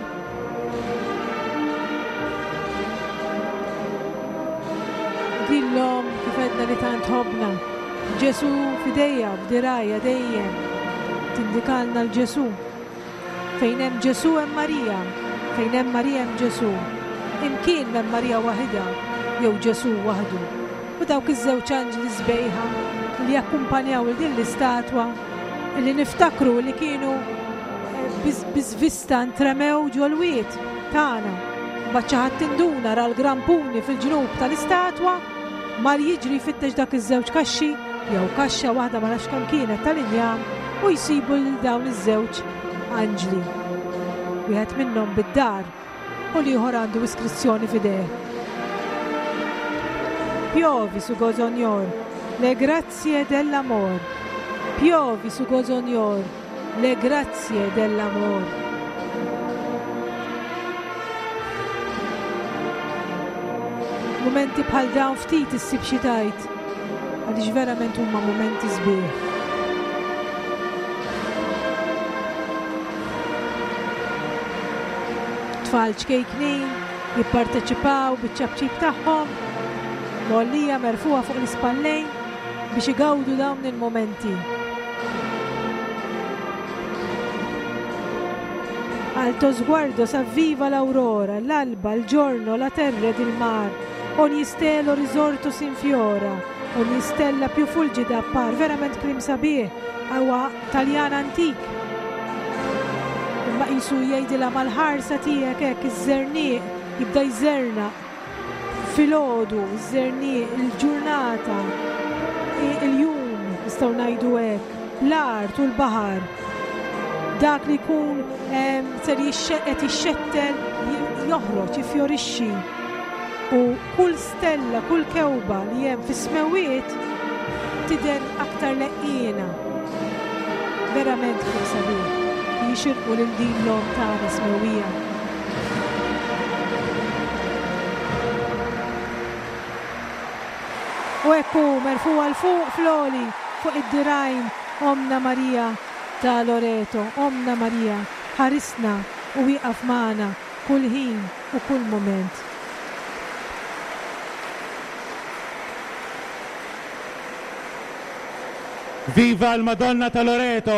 [SPEAKER 3] Dillhom kif għedna li tant ħobna. Ġesu fidejja, b'dirajja dejjem tindikalna l-Ġesu. Fejn hemm Ġesu hemm Marija, fejn hemm Marija hemm Ġesu. Imkien hemm Marija waħda jew Ġesu waħdu. U dawk iż-żewġ anġli sbejħa li jakkumpanjaw il din l-istatwa li niftakru li kienu biżvista ntremew ġolwiet tagħna. Baċċa ħadd tinduna ra l-grampuni fil-ġnub tal-istatwa mar jiġri fittex dak iż-żewġ kaxxi jew kaxxa waħda ma nafx kemm kienet tal-injam u jsibu lil dawn iż-żewġ anġli. Wieħed minnhom bid-dar u l-ieħor għandu iskrizzjoni f'idejh. Piovi su Gozonjor, le grazie dell'amor. Piovi su Gozonjor, le grazie dell'amor. Momenti bħal dawn ftit issib xi tajt għaliex verament huma momenti sbieħ. Tfal ċkejknin jipparteċipaw biċ-ċabċib tagħhom, mollija merfuha fuq l-ispallejn biex igawdu dawn il-momenti. Alto sguardo s'avviva l'aurora, l'alba, il giorno, la terra ed il mar. Ogni stelo risorto s'infiora, ogni stella più fulgida appar. Verament krim sabiħ, għawa Taljan antik. Imma jisu jgħidila mal-ħarsa tiegħek hekk iż-żernieq jibda jżerna filgħodu, iż-żernieq, il-ġurnata, il-jum nistgħu ngħidu hekk, l-art u l-baħar. Dak li jkun ser qed jixxettel joħroġ, jiffjorixxi. U kull stella, kull kewba li hemm fis-smewiet tidher aktar leqqiena. Verament kif sabiħ jixirqu lil din l-om tagħna smewija. U hekk hu merfuqa l fuq floli fuq id-dirajn Omna Marija ta' Loreto, Omna Marija, ħarisna u wieqaf magħna kull ħin u kull moment.
[SPEAKER 5] Viva l-Madonna ta' Loreto!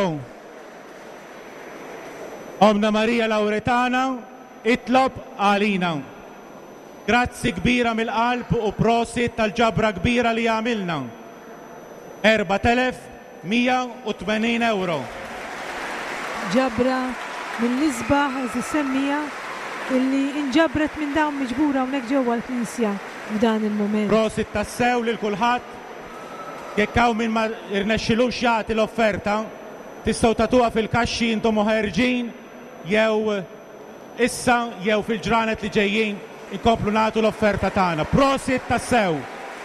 [SPEAKER 5] Omna Marija Lauretana, itlob għalina. Grazzi kbira mill-qalb u prosit tal-ġabra kbira li għamilna. erba' telef mija u tmenin euro.
[SPEAKER 3] Ġabra mill-isbaħ eżissemmija illi inġabret minn dawn miġbura hawnhekk ġewwa l-Knisja f'dan il-moment.
[SPEAKER 5] Prosit tassew lil kulħadd. Jekk hawn min ma rnexxilux jagħti l-offerta, tistgħu tagħtuha fil-kaxxi intom ħerġin jew issa jew fil-ġranet li ġejjin inkomplu nagħtu l-offerta tagħna. Prosit tassew.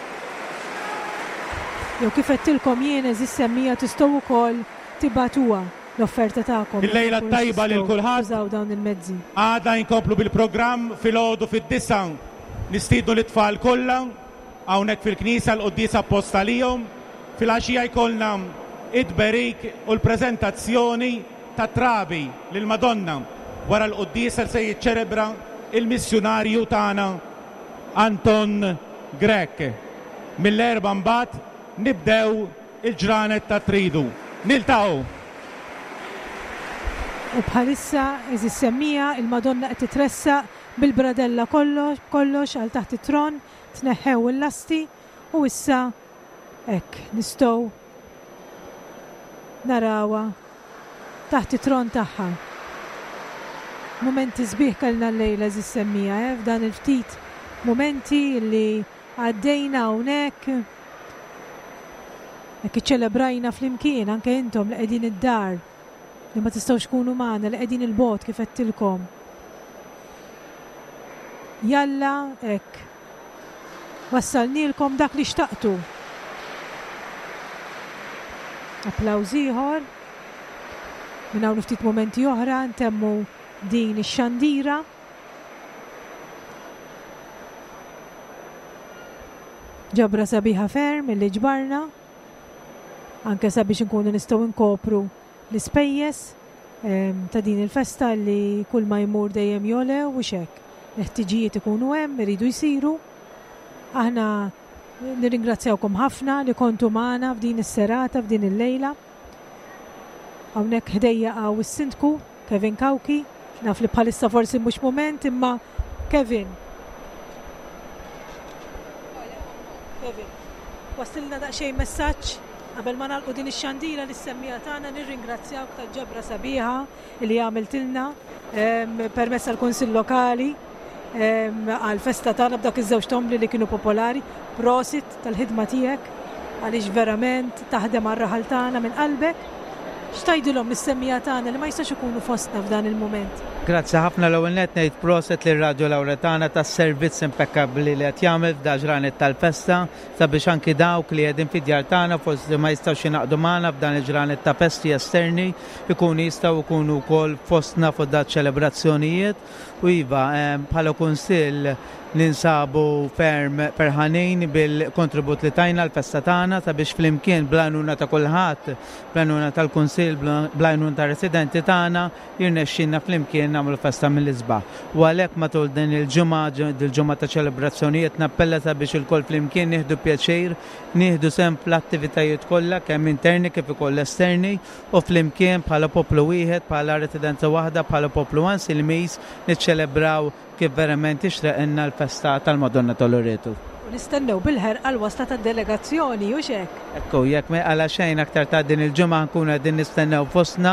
[SPEAKER 3] Jew kif qedtilkom jien eżis semmija tistgħu wkoll tibatuha l-offerta tagħkom.
[SPEAKER 5] Il-lejla tajba lil kulħadd.
[SPEAKER 3] Użaw dawn il-mezzi.
[SPEAKER 5] Għada inkomplu bil-programm filgħodu fid-disa nistiednu l-itfal kollha hawnhekk fil-Knisja l-Quddies apposta lihom fil-għaxija jkollna id-berik u l-preżentazzjoni ta' trabi lil Madonna wara l-qudies se jiċċelebra il-missjonarju tagħna Anton Grek. Mill-erba' mbagħad nibdew il-ġranet ta' tridu. Niltaqgħu.
[SPEAKER 3] U bħalissa eżis semmija il-Madonna qed titressaq bil-bradella kollox kollox għal taħt it-tron, tneħħew il-lasti u issa hekk nistgħu narawha taħt it-tron tagħha. Momenti sbieħ kellna l-lejla eżis semmija, eh? F'dan il-ftit momenti li għaddejna hawnhekk hekk iċċelebrajna flimkien anke intom li qegħdin id-dar li ma tistgħux tkunu magħna li qegħdin il-bot kif qedtilkom. Jalla hekk wassalnilkom dak li xtaqtu. Applaws ieħor. Minn hawn ftit momenti oħra ntemmu din ix-xandira. Ġabra sabiħa ferm illi ġbarna anke sabiex inkunu nistgħu nkopru l-ispejjeż ta' din il-festa li kull ma jmur dejjem jolew u xek. L-ħtiġijiet ikunu hemm iridu jsiru. Aħna nirringrazzjawkom ħafna li kontu magħna f'din is-serata f'din il-lejla. Hawnhekk ħdejja għaw is-sindku Kevin Kawki, naf li bħalissa forsi mhux moment imma Kevin. Kevin, wasilna daqsxejn messaġġ qabel ma nagħlqu din ix-xandira li semmija tagħna nirringrazzjawk tal-ġebra sabiħa li għamiltilna permezz tal-Kunsill Lokali għal-festa tagħna b'dak iż-żewġ tombli li kienu popolari. Prosit tal-ħidma tiegħek għaliex verament taħdem għar-raħal tagħna minn qalbek. X'tajdilhom lis-semmija tagħna li ma jistax ikunu fostna f'dan il-mument?
[SPEAKER 6] Grazzi ħafna l-ewwel nett ngħid proset lir-Radju Lawretana tas-servizz impeccabbli li qed jagħmel f'da ġranet tal-festa sabiex anki dawk li qegħdin fid-djar tagħna forsi ma jistgħux jinaqdu magħna f'dan il-ġranet ta' festi esterni ikunu jistgħu jkunu wkoll fostna fuq da ċelebrazzjonijiet u iva bħala kunsill ninsabu ferm perħanin bil-kontribut li tajna l-festa tagħna sabiex flimkien bl-għajnuna ta' kulħadd, bl-għajnuna tal-kunsill, bl-għajnuna ta' residenti tagħna jirnexxinna flimkien nagħmlu festa mill-isbaħ. U għalhekk matul din il-ġimgħa il-ġimgħa ta' ċelebrazzjonijiet nappella sabiex il-koll flimkien nieħdu pjaċir, nieħdu sem fl-attivitajiet kollha kemm interni kif ukoll esterni u flimkien bħala poplu wieħed, bħala residenza waħda, bħala poplu One Silmis niċċelebraw kif verament ixreqna l-festa tal-Madonna tal-Loreto.
[SPEAKER 3] Nistennew bil-ħerqa għal-wasla tad-delegazzjoni u xek.
[SPEAKER 6] Ekku, jekk ma għala xejn aktar ta' din il-ġimgħa nkunu qegħdin nistennew fostna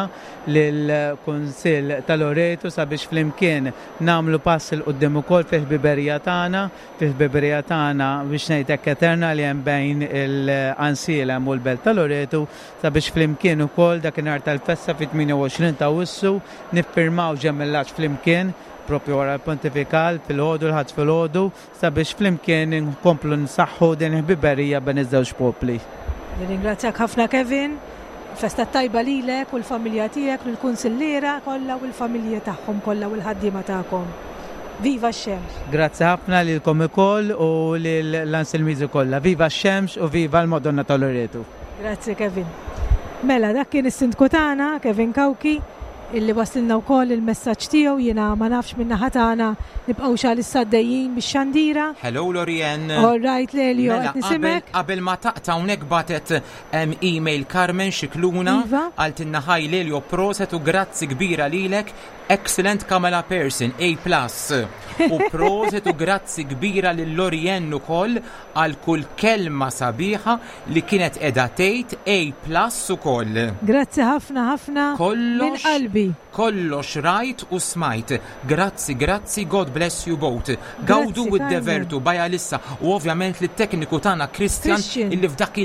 [SPEAKER 6] lill-Kunsill tal-Loreto sabiex flimkien nagħmlu pass il qudiem ukoll fil-ħbiberija tagħna, fil-ħbiberija tagħna biex ngħidlek eterna li hemm bejn il-Ansielem u l-Belt tal-Loreto sabiex flimkien ukoll dakinhar tal-festa fit-tminja u għoxrin ta' Awwissu niffirmaw ġemmillaġġ flimkien propju wara l-pontifikal fil-ħodu l-ħadd fil-ħodu sabiex flimkien nkomplu nsaħħu din il-ħbiberija bejn iż-żewġ popli.
[SPEAKER 3] Ringrazzjak ħafna Kevin, festa tajba lilek u l-familja tiegħek u l-kunsilliera kollha u l-familja tagħhom kollha u l-ħaddiema tagħkom. Viva x-Xemx!
[SPEAKER 6] Grazzi ħafna lilkom ukoll u lill-Anselmiżi kollha. Viva x-Xemx u viva l-Madonna tal-Loreto.
[SPEAKER 3] Grazzi Kevin. Mela dak kien is-sindku tagħna Kevin Kawki illi waslilna wkoll il-messaġġ tiegħu jiena ma nafx minn naħa tagħna nibqgħu xal issad-dejjin bix-xandira.
[SPEAKER 2] Hello Lorien.
[SPEAKER 3] All right Lelio, qed nisimek.
[SPEAKER 2] Qabel ma taqta' hawnhekk batet email Carmen Xikluna għaltinna ħaj Lelio proset u grazzi kbira lilek. Excellent Kamala Person, A plus. U proset u grazzi kbira lil Lorien ukoll għal kull kelma sabiħa li kienet qiegħda tgħid A plus ukoll.
[SPEAKER 3] Grazzi ħafna ħafna minn qalbi.
[SPEAKER 2] Kollox rajt u smajt. Grazzi, grazzi, God bless you both. Gawdu u d-devertu bajja lissa u ovvjament li t-tekniku tagħna Kristjan illi f'dak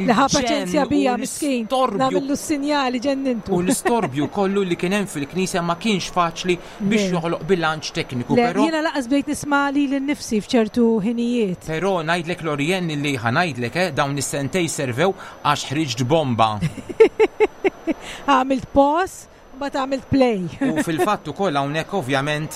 [SPEAKER 2] il-ġen
[SPEAKER 3] nagħmlu s-sinjali ġennintu.
[SPEAKER 2] U l-istorbju kollu li kien hemm fil-Knisja ma kienx faċli biex joħloq bilanċ tekniku.
[SPEAKER 3] Jiena laqas bejt nismali l-nifsi f'ċertu ħinijiet.
[SPEAKER 2] Però ngħidlek Lorien illi ħanajdlek eh, dawn is-sentej servew għax ħriġt bomba.
[SPEAKER 3] Għamilt pause bat għamilt play.
[SPEAKER 2] U fil-fatt ukoll hawnhekk ovvjament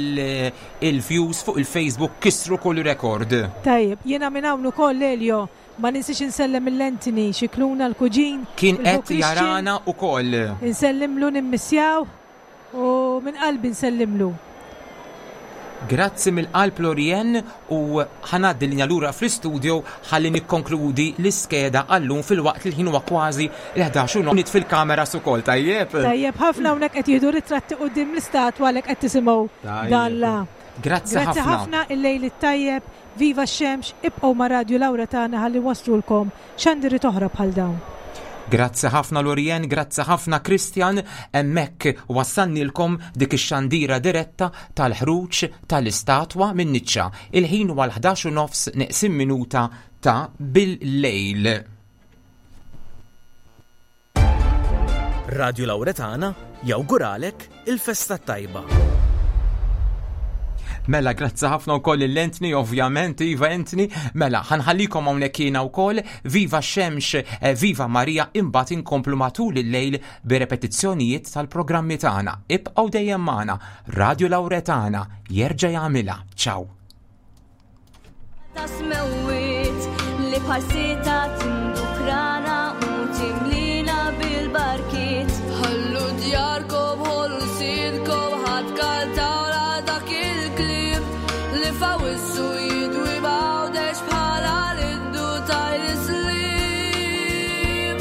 [SPEAKER 2] il-views fuq il-Facebook kisru kull rekord.
[SPEAKER 3] Tajjeb, jiena minn hawn ukoll Lelio Ma ninsiex insellem il-Lentini, xikluna l-kuġin.
[SPEAKER 2] Kien qed jarana wkoll.
[SPEAKER 3] Insellimlu nimmissjaw u minn qalbi nsellimlu.
[SPEAKER 2] Grazzi mill-qalb Lorien u ħanaddi linja lura fl-istudio ħalli nikkonkludi l-iskeda għallum fil-waqt li ħin huwa kważi l-ħdax u nit fil-kamera ukoll tajjeb.
[SPEAKER 3] Tajjeb ħafna hawnhekk qed jieħdu ritratti quddiem l-istatwa għalhekk qed tisimgħu dan la.
[SPEAKER 2] Grazzi ħafna.
[SPEAKER 3] Grazzi ħafna il-lejl it-tajjeb, viva x-xemx, ibqgħu ma' Radio Lawretana ħalli waslulkom xandiri toħra bħal dawn.
[SPEAKER 2] Grazzi ħafna Lorien, grazzi ħafna Kristjan, hemmhekk wassalnilkom dik ix-xandira diretta tal-ħruġ tal-istatwa minn Niċċa. Il-ħin huwa l-ħdax u nofs neqsim minuta ta' bil-lejl.
[SPEAKER 7] Radio Lawretana jawguralek il-festa tajba.
[SPEAKER 2] Mela, grazzi ħafna wkoll il-Lentni, ovvjament, Iva Entni. Mela, ħanħallikom hawnhekk jiena wkoll, viva xemx, viva Marija, imbagħad inkomplu matul il-lejl bir-repetizzjonijiet tal-programmi tagħna. Ibqgħu dejjem magħna, Radio Lawretana jerġa' jagħmilha. Ciao.
[SPEAKER 8] Tasmewit li bħal-sita tindukrana u timlina bil-barkit. Ħallu djarkom, ħollu sidkom, ħadd kaltawla dak il-klib li fawissu jidwi bawdex bħala l-iddu tal-islim.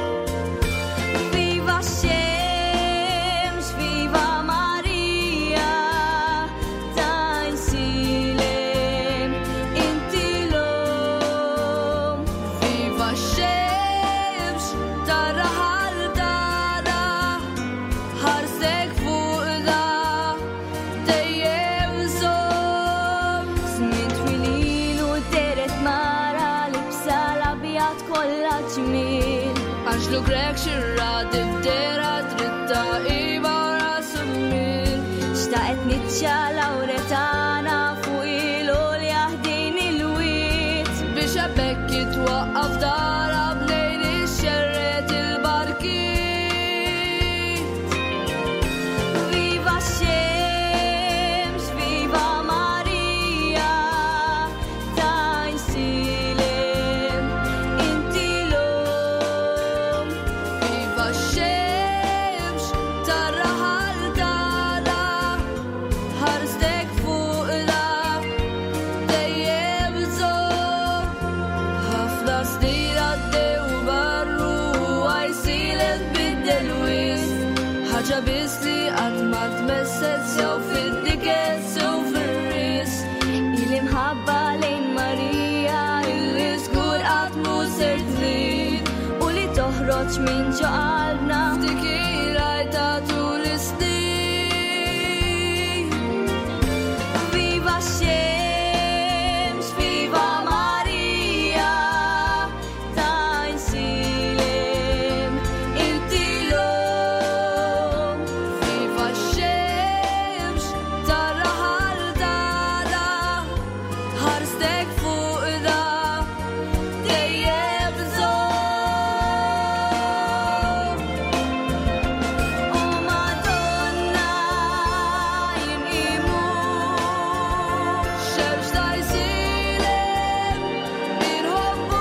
[SPEAKER 8] Viva x-xemx, viva Marija, ta' insilem inti l-om. Viva x-xemx, tar-raħal tagħna, ħarsek fuqna dejjem żomm. Żmien twilin u deret mara libsa l-abjad kollha ġmiel. Għaxlu grek xirra dibdera dritta iba u rasu mmil. Xtaqet Niċċa Lawretana fuq il-għolja ħdejn il-wiet biex hemmhekk jitwaqqaf dara bnejn ix-xerret il-barkit. Viva x-xemx, viva Marija, ta' insilem inti l-om. Viva x-xemx, tar-raħal tagħna, ħarstek fuqna dejjem żomm. Ħafna snin għaddew barru u għajsilet biddel wisq. Ħaġa biss li qatt ma tmesset sew fid-diket sew fir-ris. Il-imħabba lejn Marija illi żgur qatt mhu ser trid u li toħroġ minn ġo qalbna f'dik ir-rajta tul is-snin. Viva x-xemx, viva Marija, ta' insilem inti l-om. Viva x-xemx, tar-raħal tagħna, ħarstek fuqna dejjem żomm. O Madonna, jinqimu xemx ta' insilem inħobbu.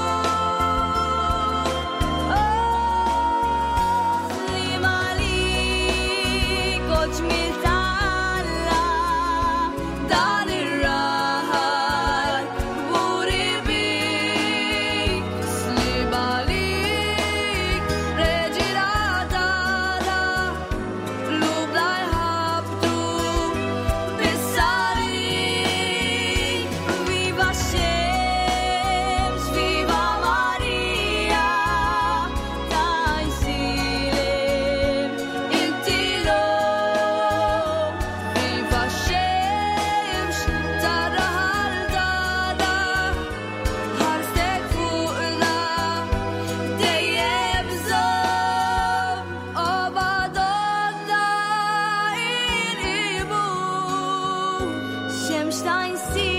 [SPEAKER 8] Slim għalik u ġmiel tal-Alla, dan ir-raħal gburi bik. Slim għalik, Reġina tagħna, lubna jħabbtu bis-sarin. Viva x-xemx, viva Marija, ta' insilem inti l-om. Viva x-xemx, tar-raħal tagħna, ħarstek fuqna dejjem żomm. O Madonna, inqimu xemx ta' insilem